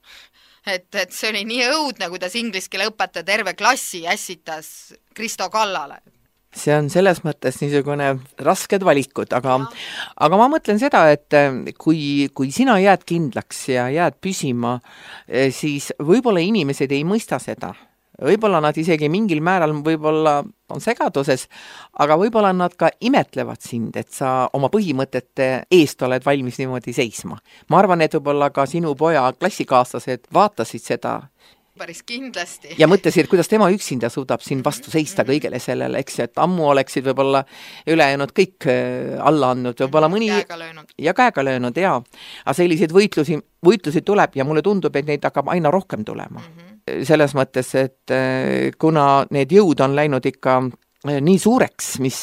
Et, et see oli nii õudne, kuidas inglise keele õpetaja terve klassi ässitas Kristo kallale. See on selles mõttes niisugune rasked valikud, aga, aga ma mõtlen seda, et kui, kui sina jääd kindlaks ja jääd püsima, siis võib-olla inimesed ei mõista seda. Võib-olla nad isegi mingil määral võib-olla on segaduses, aga võib-olla nad ka imetlevad sind, et sa oma põhimõtete eest oled valmis niimoodi seisma. Ma arvan, et võib-olla ka sinu poja klassikaaslased vaatasid seda päris kindlasti. Ja mõtlesid, kuidas tema üksinda suudab siin vastu seista kõigele sellele, eks, et ammu oleksid võib-olla ülejäänud kõik alla andnud, võib-olla mõni käega löönud. Ja käega löönud, jaa. Aga selliseid võitlusi, võitlusi tuleb ja mulle tundub, et neid hakkab aina rohkem tulema. Mm-hmm. Selles mõttes, et kuna need jõud on läinud ikka nii suureks, mis,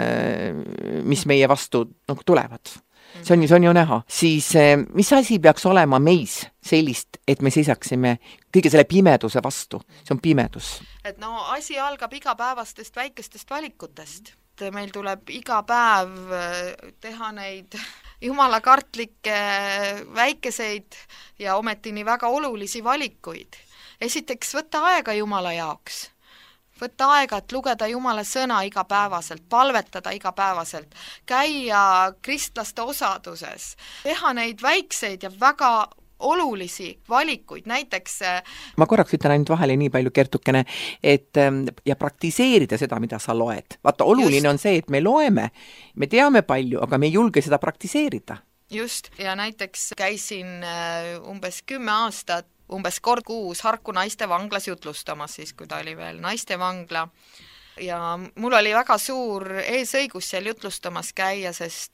mis meie vastu no, tulevad, see on, see on ju näha, siis mis asi peaks olema meis sellist, et me seisaksime kõige selle pimeduse vastu, see on pimedus. Et no asi algab igapäevastest väikestest valikutest. Meil tuleb iga päev teha neid jumalakartlikke väikeseid ja ometini väga olulisi valikuid. Esiteks võtta aega Jumala jaoks. Võtta aega, et lugeda Jumala sõna igapäevaselt, palvetada igapäevaselt, käia kristlaste osaduses, teha neid väikseid ja väga olulisi valikuid, näiteks ma korraks ütlen ainult vahele nii palju, Kertukene, et ja praktiseerida seda, mida sa loed. Vaata, oluline Just. on see, et me loeme, me teame palju, aga me ei julge seda praktiseerida. Just, ja näiteks käisin umbes kümme aastat umbes kord kuus Harku naiste vanglas jutlustamas, siis kui ta oli veel naiste vangla. Ja mul oli väga suur eesõigus seal jutlustamas käia, sest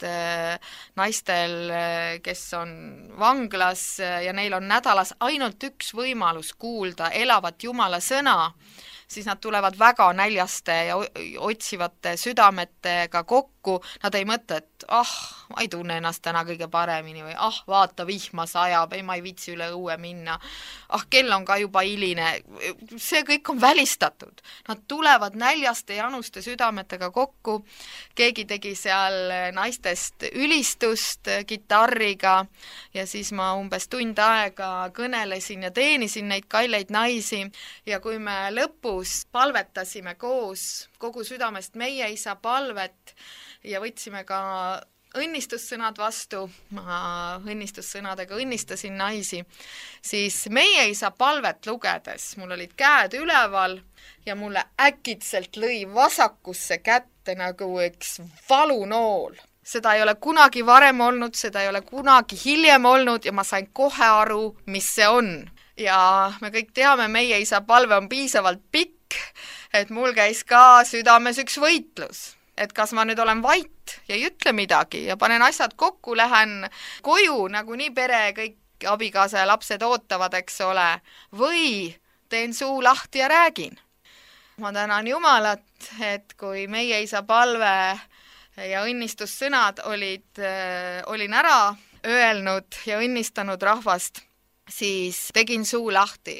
naistel, kes on vanglas ja neil on nädalas ainult üks võimalus kuulda elavat Jumala sõna, siis nad tulevad väga näljaste ja otsivate südametega kokku. Nad ei mõtle, et ah, ma ei tunne ennast täna kõige paremini või ah, vaata, vihma sajab, ei, ma ei viitsi üle õue minna. Ah, kell on ka juba hiline. See kõik on välistatud. Nad tulevad näljaste ja januste südametega kokku. Keegi tegi seal naistest ülistust kitarriga ja siis ma umbes tund aega kõnelesin ja teenisin neid kalleid naisi ja kui me lõpus palvetasime koos kogu südamest meie isa palvet ja võtsime ka õnnistussõnad vastu, ma õnnistussõnadega õnnistasin naisi, siis meie isa palvet lugedes, mul olid käed üleval ja mulle äkitselt lõi vasakusse kätte nagu üks valunool. Seda ei ole kunagi varem olnud, seda ei ole kunagi hiljem olnud ja ma sain kohe aru, mis see on. Ja me kõik teame, meie isa palve on piisavalt pikk, et mul käis ka südames üks võitlus. et kas ma nüüd olen vait ja ei ütle midagi ja panen asjad kokku, lähen koju, nagu nii pere, kõik abikaasa ja lapsed ootavad, eks ole, või teen suu lahti ja räägin. Ma tänan Jumalat, et kui meie isa palve ja õnnistussõnad olid, olin ära öelnud ja õnnistanud rahvast, siis tegin suu lahti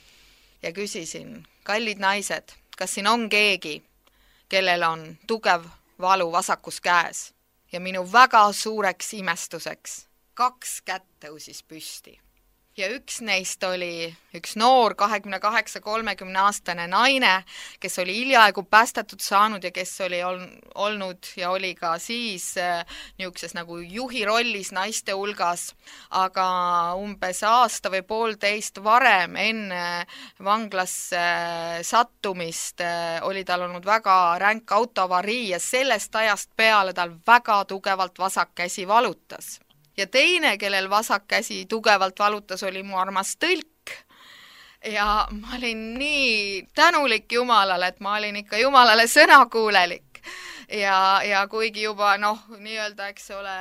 ja küsisin, kallid naised, kas siin on keegi, kellel on tugev valu vasakus käes? Ja minu väga suureks imestuseks kaks kätt tõusis püsti. Ja üks neist oli üks noor kahekümne kaheksa kolmekümne aastane naine, kes oli hiljaaegu päästetud saanud ja kes oli ol, olnud ja oli ka siis äh, niisuguses nagu juhi rollis naiste hulgas, aga umbes aasta või poolteist varem enne vanglasse sattumist äh, oli tal olnud väga ränk autoavarii ja sellest ajast peale tal väga tugevalt vasak käsi valutas. Ja teine, kellel vasak käsi tugevalt valutas, oli mu armas tõlk. Ja ma olin nii tänulik Jumalale, et ma olin ikka Jumalale sõnakuulelik. Ja, ja kuigi juba, noh, nii-öelda, eks ole,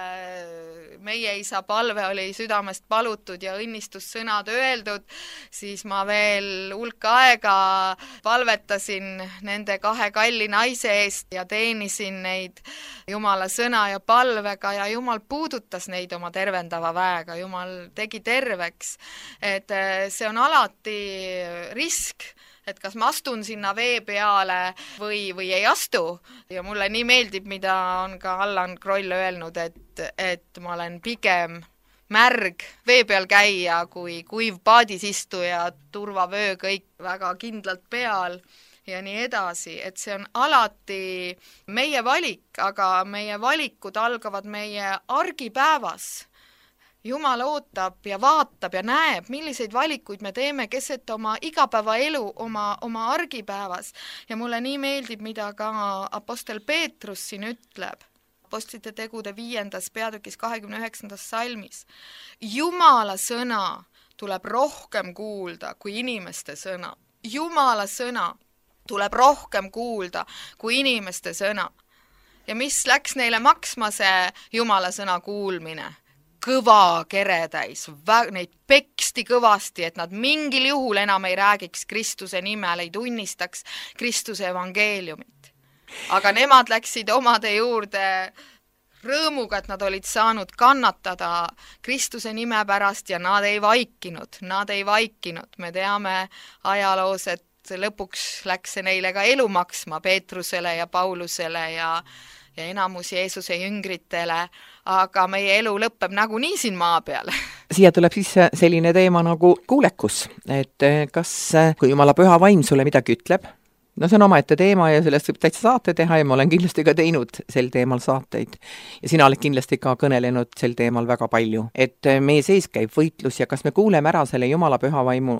meie isa palve oli südamest palutud ja õnnistussõnad öeldud, siis ma veel hulk aega palvetasin nende kahe kalli naise eest ja teenisin neid Jumala sõna ja palvega ja Jumal puudutas neid oma tervendava väega, Jumal tegi terveks. Et see on alati risk, et kas ma astun sinna vee peale või, või ei astu. Ja mulle nii meeldib, mida on ka Allan Kroll öelnud, et, et ma olen pigem märg vee peal käia kui kuiv paadis istuja, turvavöö kõik väga kindlalt peal ja nii edasi. Et see on alati meie valik, aga meie valikud algavad meie argipäevas. Jumal ootab ja vaatab ja näeb, milliseid valikuid me teeme keset oma igapäevaelu, oma, oma argipäevas. Ja mulle nii meeldib, mida ka apostel Peetrus siin ütleb. Apostlite tegude viiendas peatükis kahekümne üheksandas salmis. Jumala sõna tuleb rohkem kuulda kui inimeste sõna. Jumala sõna tuleb rohkem kuulda kui inimeste sõna. Ja mis läks neile maksma see Jumala sõna kuulmine? Kõva keretäis, neid peksti kõvasti, et nad mingil juhul enam ei räägiks Kristuse nimel, ei tunnistaks Kristuse evangeeliumit. Aga nemad läksid omade juurde rõõmuga, et nad olid saanud kannatada Kristuse nime pärast ja nad ei vaikinud, nad ei vaikinud. Me teame ajaloos, et lõpuks läks see neile ka elu maksma Peetrusele ja Paulusele ja ja enamus Jeesuse jüngritele, aga meie elu lõpeb nagunii siin maa peal. Siia tuleb siis selline teema nagu kuulekus, et kas, kui Jumala püha vaim sulle midagi ütleb, no see on omaette teema ja sellest võib täitsa saate teha ja ma olen kindlasti ka teinud sel teemal saateid. Ja sina oled kindlasti ka kõnelenud sel teemal väga palju. Et meie sees käib võitlus ja kas me kuuleme ära selle Jumala püha vaimu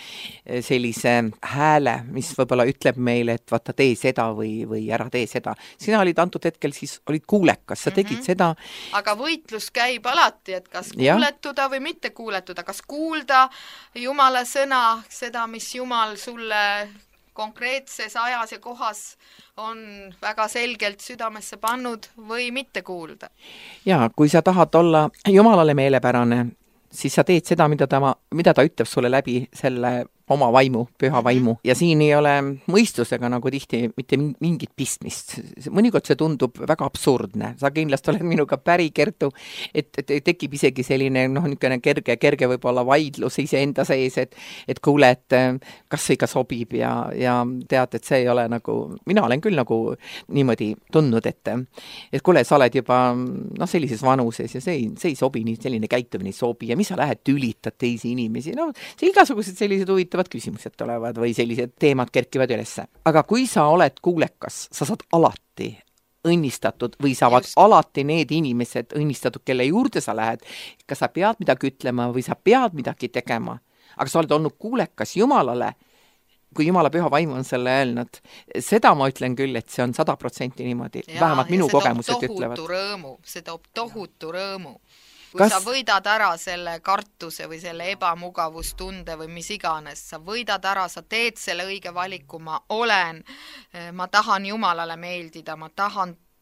sellise hääle, mis võib-olla ütleb meile, et vaata tee seda või, või ära tee seda. Sina olid antud hetkel siis, olid kuulekas, sa tegid mm-hmm. seda. Aga võitlus käib alati, et kas kuuletuda ja. Või mitte kuuletuda, kas kuulda Jumala sõna, seda, mis Jumal sulle konkreetses ajas ja kohas on väga selgelt südamesse pannud või mitte kuulda. Ja, kui sa tahad olla Jumalale meelepärane, siis sa teed seda, mida ta, mida ta ütleb sulle läbi selle oma vaimu, püha vaimu. Ja siin ei ole mõistusega nagu tihti mitte mingit pistmist. Mõnikord see tundub väga absurdne. Sa kindlasti oled minuga päri, Kertu, et, et tekib isegi selline noh, niisugune kerge, kerge võib-olla vaidlus iseenda sees, et, et kuule, et kas see ikka sobib ja, ja tead, et see ei ole nagu, mina olen küll nagu niimoodi tundnud, et, et kuule, sa oled juba no, sellises vanuses ja see ei, see ei sobi, nii selline käitumine ei sobi ja mis sa lähed tülitad teisi inimesi, no see igasugused sellised huvitavad küsimused tulevad või sellised teemad kerkivad ülesse. Aga kui sa oled kuulekas, sa saad alati õnnistatud või saavad Just. alati need inimesed õnnistatud, kelle juurde sa lähed, kas sa pead midagi ütlema või sa pead midagi tegema, aga sa oled olnud kuulekas Jumalale, kui Jumala püha vaim on selle öelnud. Seda ma ütlen küll, et see on sada protsenti niimoodi, ja, vähemalt minu kogemused ütlevad. Rõõmu, see toob tohutu rõõmu. Kui Kas... sa võidad ära selle kartuse või selle ebamugavustunde või mis iganes, sa võidad ära, sa teed selle õige valiku, ma olen, ma tahan Jumalale meeldida, ma tahan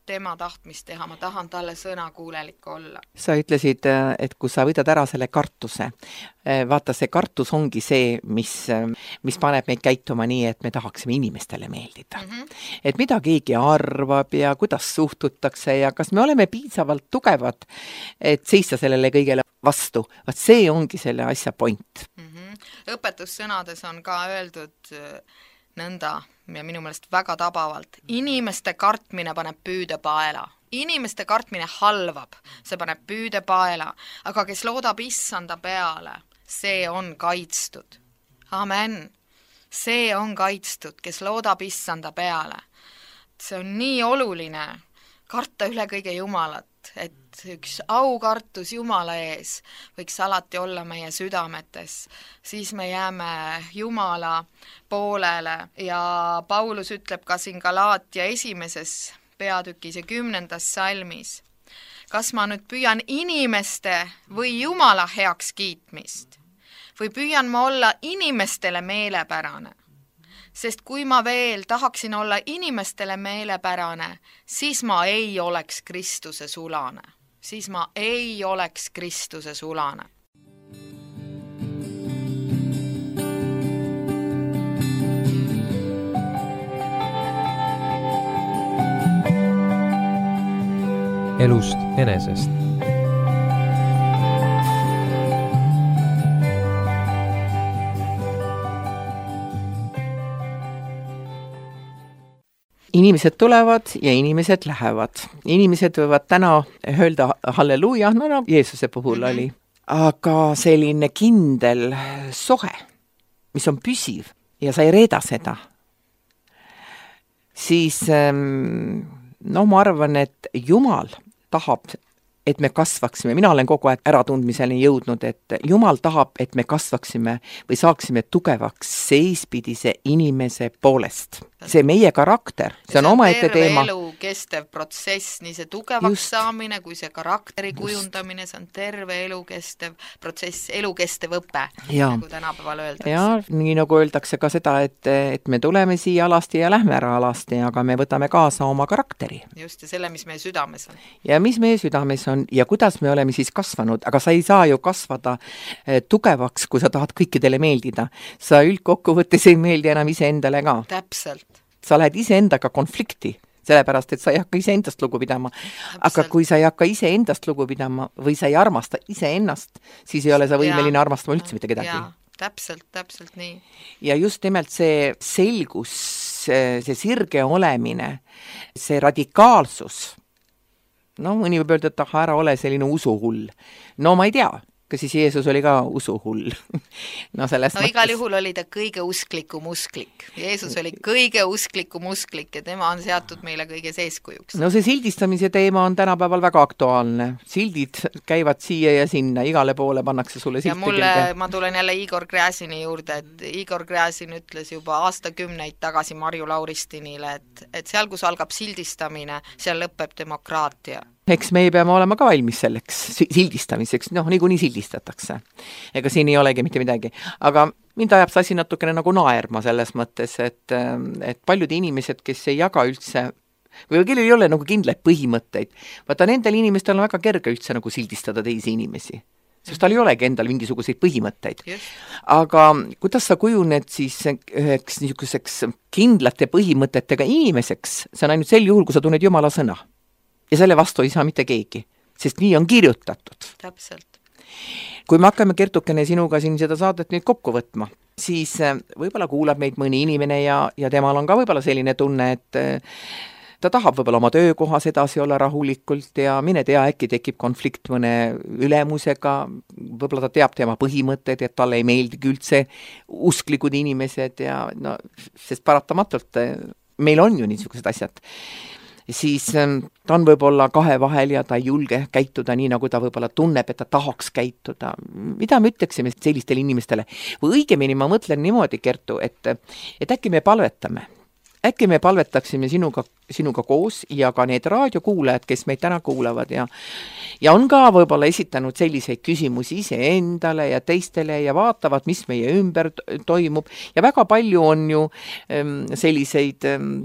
tema tahtmist teha, ma tahan talle sõnakuulelik olla. Sa ütlesid, et kui sa võtad ära selle kartuse, vaata see kartus ongi see, mis, mis paneb meid käituma nii, et me tahaksime inimestele meeldida. Mm-hmm. Et mida keegi arvab ja kuidas suhtutakse ja kas me oleme piisavalt tugevad, et seista sellele kõigele vastu. Vaat see ongi selle asja point. Mm-hmm. Õpetussõnades on ka öeldud nõnda ja minu meelest väga tabavalt. Inimeste kartmine paneb püüde paela. Inimeste kartmine halvab, see paneb püüde paela, aga kes loodab issanda peale, see on kaitstud. Amen. See on kaitstud, kes loodab issanda peale. See on nii oluline karta üle kõige Jumalat, et üks aukartus Jumala ees võiks alati olla meie südametes. Siis me jääme Jumala poolele ja Paulus ütleb ka siin Galaatia esimeses peatükis ja kümnendas salmis. Kas ma nüüd püüan inimeste või Jumala heaks kiitmist? Või püüan ma olla inimestele meelepärane? Sest kui ma veel tahaksin olla inimestele meelepärane, siis ma ei oleks Kristuse sulane. Siis ma ei oleks Kristuse sulane. Elust enesest. Inimesed tulevad ja inimesed lähevad. Inimesed võivad täna öelda halleluuja, no, no Jeesuse puhul mm-hmm. oli. Aga selline kindel sohe, mis on püsiv ja sa ei reeda seda, siis no ma arvan, et Jumal tahab, et me kasvaksime. Mina olen kogu aeg äratundmiseni jõudnud, et Jumal tahab, et me kasvaksime või saaksime tugevaks seispidise inimese poolest. See meie karakter, see on omaette teema. See on terve elu kestev protsess, nii see tugevaks Just. saamine, kui see karakteri Just. kujundamine, see on terve elu kestev protsess, elu kestev õpe, ja. nagu tänapäeval öeldakse. Ja nii nagu öeldakse ka seda, et, et me tuleme siia alasti ja lähme ära alasti, aga me võtame kaasa oma karakteri. Just, ja selle, mis meie südames on. Ja mis meie südames on ja kuidas me oleme siis kasvanud, aga sa ei saa ju kasvada eh, tugevaks, kui sa tahad kõikidele meeldida. Sa üldkokkuvõttes ei meeldi enam ise endale ka. Täpselt. Sa lähed ise endaga konflikti, sellepärast, et sa ei hakka ise endast lugu pidama. Täpselt. Aga kui sa ei hakka ise endast lugu pidama või sa ei armasta ise ennast, siis ei ole sa võimeline ja. armastama üldse mitte kedagi. Ja, täpselt, täpselt nii. Ja just nimelt see selgus, see sirge olemine, see radikaalsus, no mõni võib öelda, et aha, ära ole selline usuhull. No ma ei tea, kas siis Jeesus oli ka usuhull. no selles no mõttes... igal juhul oli ta kõige usklikum usklik. Jeesus oli kõige usklikum usklik ja tema on seatud meile kõige seeskujuks. No see sildistamise teema on tänapäeval väga aktuaalne. Sildid käivad siia ja sinna, igale poole pannakse sulle silte ja mulle, külge. Ma tulen jälle Igor Gräzini juurde, et Igor Gräzin ütles juba aastakümneid tagasi Marju Lauristinile, et, et seal, kus algab sildistamine, seal lõpeb demokraatia. Eks me peame olema ka valmis selleks sildistamiseks, noh, nii kuni sildistatakse. Ega siin ei olegi mitte midagi. Aga mind ajab see asi natukene nagu naerma selles mõttes, et, et paljud inimesed, kes ei jaga üldse, või kellel ei ole nagu kindlaid põhimõtteid, vaata nendel inimestel on väga kerge üldse nagu sildistada teisi inimesi. Sest tal ei olegi endal mingisuguseid põhimõtteid. Yes. Aga kuidas sa kujuned siis üheks niisuguseks kindlate põhimõtetega inimeseks, see on ainult sel juhul, kui sa tunned Jumala sõna. Ja selle vastu ei saa mitte keegi, sest nii on kirjutatud. Täpselt. Kui me hakkame Kertukene sinuga siin seda saadet nüüd kokku võtma, siis võib-olla kuulab meid mõni inimene ja, ja temal on ka võib-olla selline tunne, et ta tahab võib-olla oma töökohas edasi olla rahulikult ja mine tea, äkki tekib konflikt mõne ülemusega, võib-olla ta teab tema põhimõtted, et talle ei meeldigi üldse usklikud inimesed ja no, sest paratamatult meil on ju niisugused asjad. Siis ta on võib-olla kahe vahel ja ta ei julge käituda nii, nagu ta võib-olla tunneb, et ta tahaks käituda. Mida me ütleksime sellistele inimestele? Või õigemini ma mõtlen niimoodi, Kertu, et, et äkki me palvetame. Äkki me palvetaksime sinuga, sinuga koos ja ka need raadiokuulajad, kes meid täna kuulavad ja, ja on ka võib-olla esitanud selliseid küsimusi ise endale ja teistele ja vaatavad, mis meie ümber toimub. Ja väga palju on ju ähm, selliseid ähm,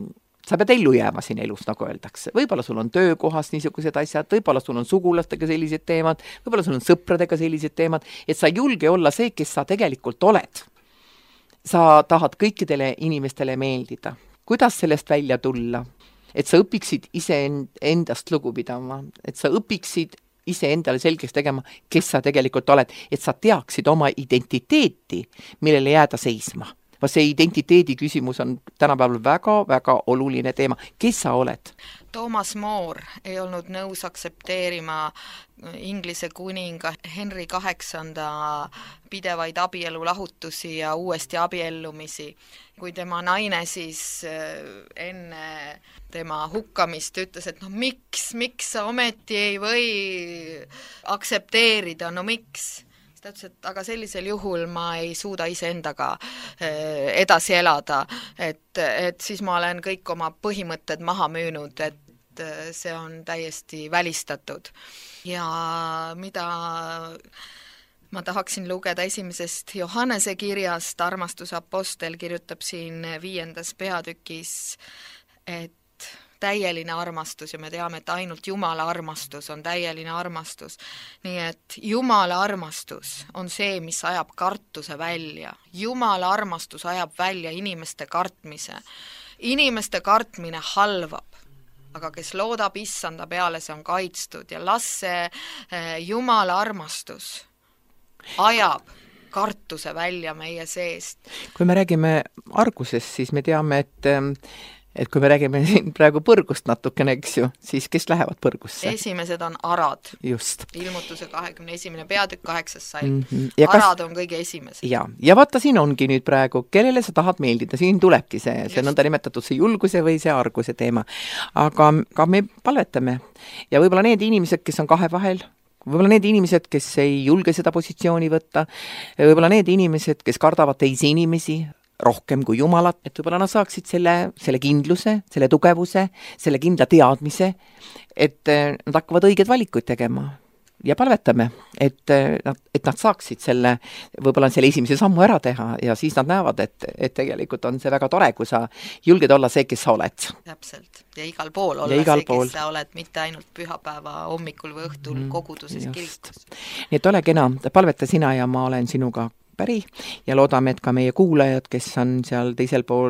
sa pead ellu jääma siin elus, nagu öeldakse. Võib-olla sul on töökohas niisugused asjad, võib-olla sul on sugulastega sellised teemad, võib-olla sul on sõpradega sellised teemad, et sa julge olla see, kes sa tegelikult oled. Sa tahad kõikidele inimestele meeldida. Kuidas sellest välja tulla? Et sa õpiksid ise endast lugu pidama, et sa õpiksid ise endale selgeks tegema, kes sa tegelikult oled, et sa teaksid oma identiteeti, millele jääda seisma. Va see identiteedi küsimus on tänapäeval väga-väga oluline teema. Kes sa oled? Thomas More ei olnud nõus aksepteerima Inglise kuninga Henry kaheksanda pidevaid abielulahutusi ja uuesti abiellumisi. Kui tema naine siis enne tema hukkamist ütles, et no miks, miks sa ometi ei või aksepteerida, no miks? Ta ütles, et aga sellisel juhul ma ei suuda iseendaga edasi elada, et, et siis ma olen kõik oma põhimõtted maha müünud, et see on täiesti välistatud. Ja mida ma tahaksin lugeda esimesest Johannese kirjast, armastuse apostel kirjutab siin viiendas peatükis, et täieline armastus ja me teame, et ainult Jumala armastus on täieline armastus. Nii et Jumala armastus on see, mis ajab kartuse välja. Jumala armastus ajab välja inimeste kartmise. Inimeste kartmine halvab, aga kes loodab issanda peale, see on kaitstud ja las see Jumala armastus ajab kartuse välja meie seest. Kui me räägime argusest, siis me teame, et et kui me räägime siin praegu põrgust natukene, eks ju, siis kes lähevad põrgusse? Esimesed on arad. Just. Ilmutuse kahekümne esimene peatükk, kaheksas sai. Mm -hmm. Arad kas... on kõige esimesed. Ja, ja vaata, siin ongi nüüd praegu, kellele sa tahad meeldida, siin tulebki see, see nõnda nimetatud see julguse või see arguse teema. Aga ka me palvetame. Ja võib-olla need inimesed, kes on kahe vahel, võib-olla need inimesed, kes ei julge seda positsiooni võtta, võib-olla need inimesed, kes kardavad teisi inimesi, rohkem kui Jumalat, et võib-olla nad saaksid selle, selle kindluse, selle tugevuse, selle kindla teadmise, et nad hakkavad õiged valikuid tegema ja palvetame, et nad, et nad saaksid selle, võib-olla selle esimese sammu ära teha ja siis nad näevad, et, et tegelikult on see väga tore, kui sa julged olla see, kes sa oled. Täpselt. Ja igal pool olla igal see, pool. Kes sa oled, mitte ainult pühapäeva hommikul või õhtul mm, koguduses just. Kirikus. Nii et ole kena, palveta sina ja ma olen sinuga päri ja loodame, et ka meie kuulajad, kes on seal teisel pool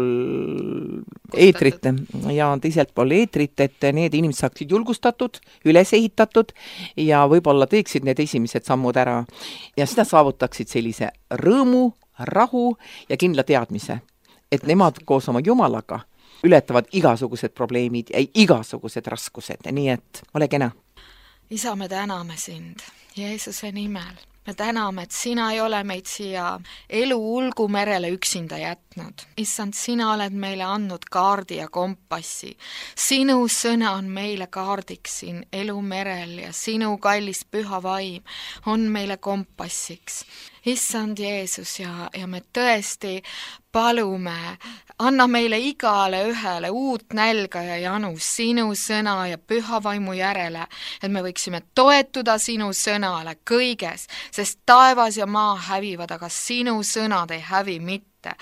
eetrit ja teiselt pool eetrit, et need inimesed saaksid julgustatud, üles ehitatud ja võib-olla teeksid need esimesed sammud ära ja seda saavutaksid sellise rõõmu, rahu ja kindla teadmise, et nemad koos oma Jumalaga ületavad igasugused probleemid ja igasugused raskused, nii et ole kena. Isa, me täname sind Jeesuse nimel. Me täname, et sina ei ole meid siia elu ulgumerele üksinda jätnud. Issand, sina oled meile andnud kaardi ja kompassi. Sinu sõna on meile kaardiks siin elumerel ja sinu kallis püha vaim on meile kompassiks. Issand Jeesus ja, ja me tõesti palume, anna meile igale ühele uut nälga ja janu sinu sõna ja püha vaimu järele, et me võiksime toetuda sinu sõnale kõiges, sest taevas ja maa hävivad, aga sinu sõnad ei hävi mitte.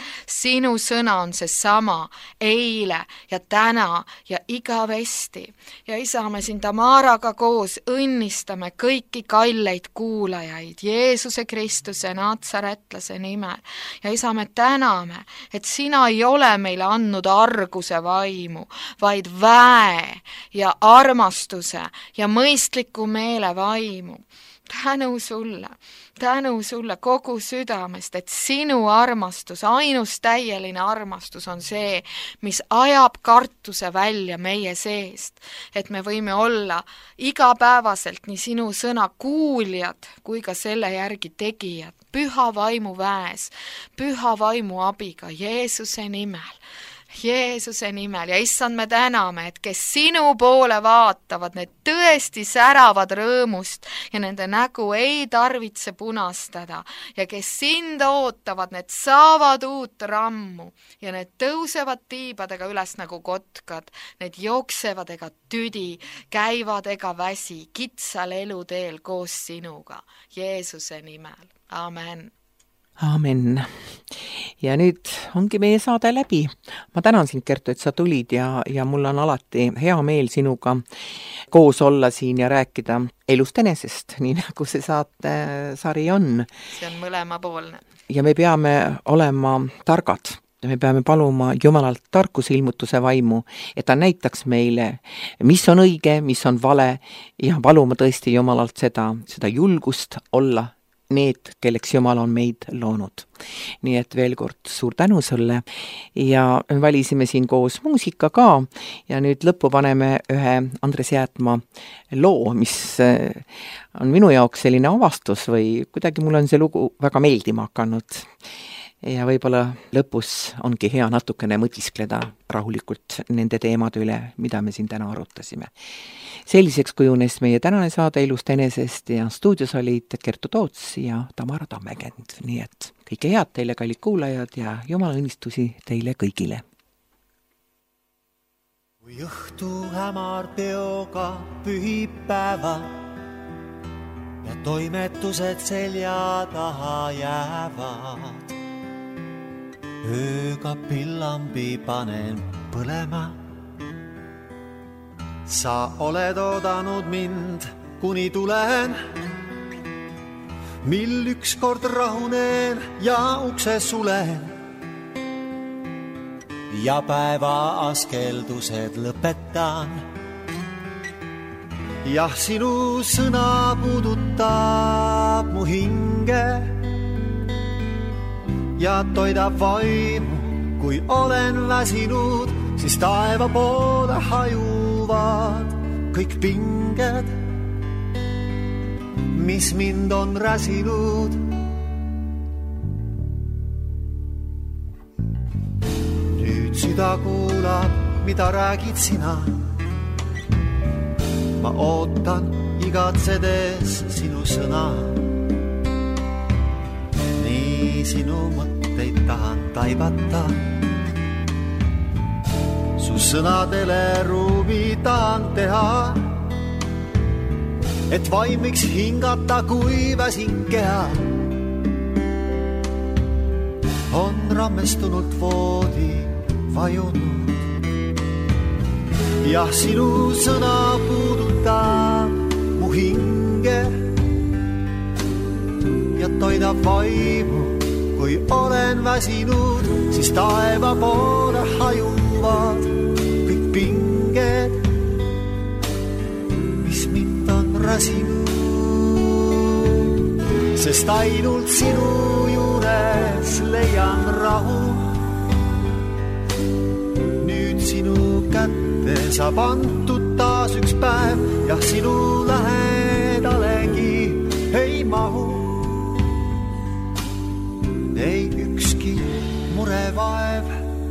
Sinu sõna on see sama eile ja täna ja igavesti. Ja isa, me siin Tamaraga koos õnnistame kõiki kalleid kuulajaid Jeesuse Kristuse natsaretlase nimel. Ja isa, me täname, et sina ei ole meile andnud arguse vaimu, vaid väe ja armastuse ja mõistliku meele vaimu. Tänu sulle, tänu sulle kogu südamest, et sinu armastus, ainus täieline armastus on see, mis ajab kartuse välja meie seest, et me võime olla igapäevaselt nii sinu sõna kuuljad kui ka selle järgi tegijad, püha vaimu väes, püha vaimu abiga Jeesuse nimel. Jeesuse nimel ja issand, me täname, et kes sinu poole vaatavad, need tõesti säravad rõõmust ja nende nägu ei tarvitse punastada ja kes sind ootavad, need saavad uut rammu ja need tõusevad tiibadega üles nagu kotkad, need jooksevad ega tüdi, käivad ega väsi kitsal eluteel koos sinuga Jeesuse nimel. Amen. Amen. ja nüüd ongi meie saade läbi. Ma tänan sind, Kertu, et sa tulid ja, ja mul on alati hea meel sinuga koos olla siin ja rääkida elust enesest, nii nagu see saate sari on. See on mõlemapoolne. Ja me peame olema targad. Me peame paluma Jumalalt tarkuse ilmutuse vaimu, et ta näitaks meile, mis on õige, mis on vale ja paluma tõesti Jumalalt seda, seda julgust olla need, kelleks Jumal on meid loonud. Nii et veel kord suur tänu sulle ja valisime siin koos muusika ka ja nüüd lõppu paneme ühe Andres Jäätma loo, mis on minu jaoks selline avastus või kuidagi mul on see lugu väga meeldima hakanud. Ja võib-olla lõpus ongi hea natukene mõtiskleda rahulikult nende teemade üle, mida me siin täna arutasime. Selliseks kujunes meie tänane saade elust enesest ja stuudios olid Kertu Toots ja Tamara Tammekend. Nii et kõike head teile, kallid kuulajad, ja Jumala õnnistusi teile kõigile. Kui õhtu hämar peoga pühib päeva ja toimetused selja taha jäävad, ööga pillambi panen põlema. Sa oled oodanud mind, kuni tulen, mil ükskord rahunen ja ukse sulen. Ja päeva askeldused lõpetan. Jah, sinu sõna puudutab mu hinge ja toidab vaimu, kui olen väsinud, siis taeva poole hajuvad kõik pinged, mis mind on räsinud. Nüüd süda kuulab, mida räägid sina. Ma ootan igatsedes sinu sõna. Sinu mõtteid tahan taibata. Su sõnadele ruumi tahan teha, et vaimiks hingata, kui väsin keha. On rammestunult voodi vajunud. Jah, sinu sõna puudutab mu hinge ja toidab vaimu. Kui olen väsinud, siis taeva poole hajuvad kõik pinged, mis mind on räsinud. Sest ainult sinu juures leian rahu. Nüüd sinu kätte saab antud taas üks päev, jah, sinu lähedalegi ei mahu. Ei ükski murevaev.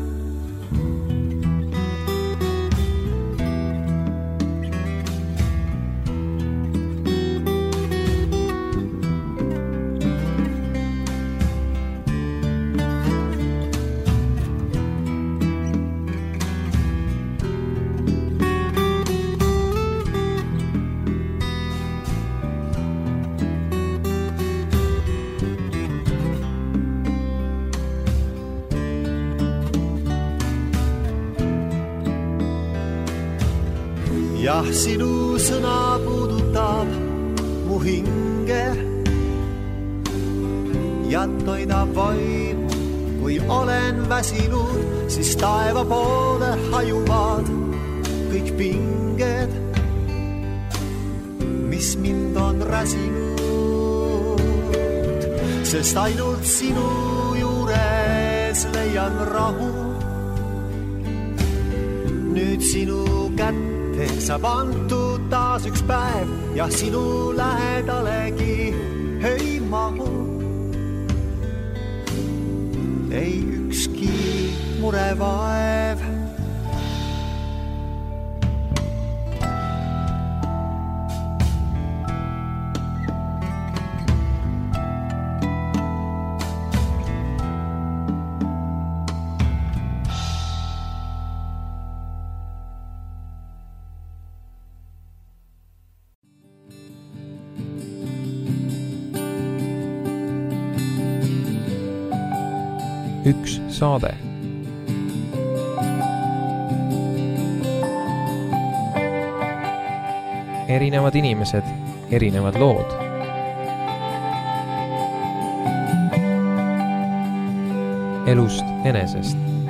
Jah, sinu sõna puudutab mu hinge ja toidab vaimu, kui olen väsinud, siis taeva poole hajuvad kõik pinged, mis mind on räsinud. Sest ainult sinu juures leian rahu. Nüüd sinu kätte saab antud taas üks päev ja sinu lähedalegi ei mahu. Ei ükski murevaev. üks saade. Erinevad inimesed, erinevad lood. Elust enesest.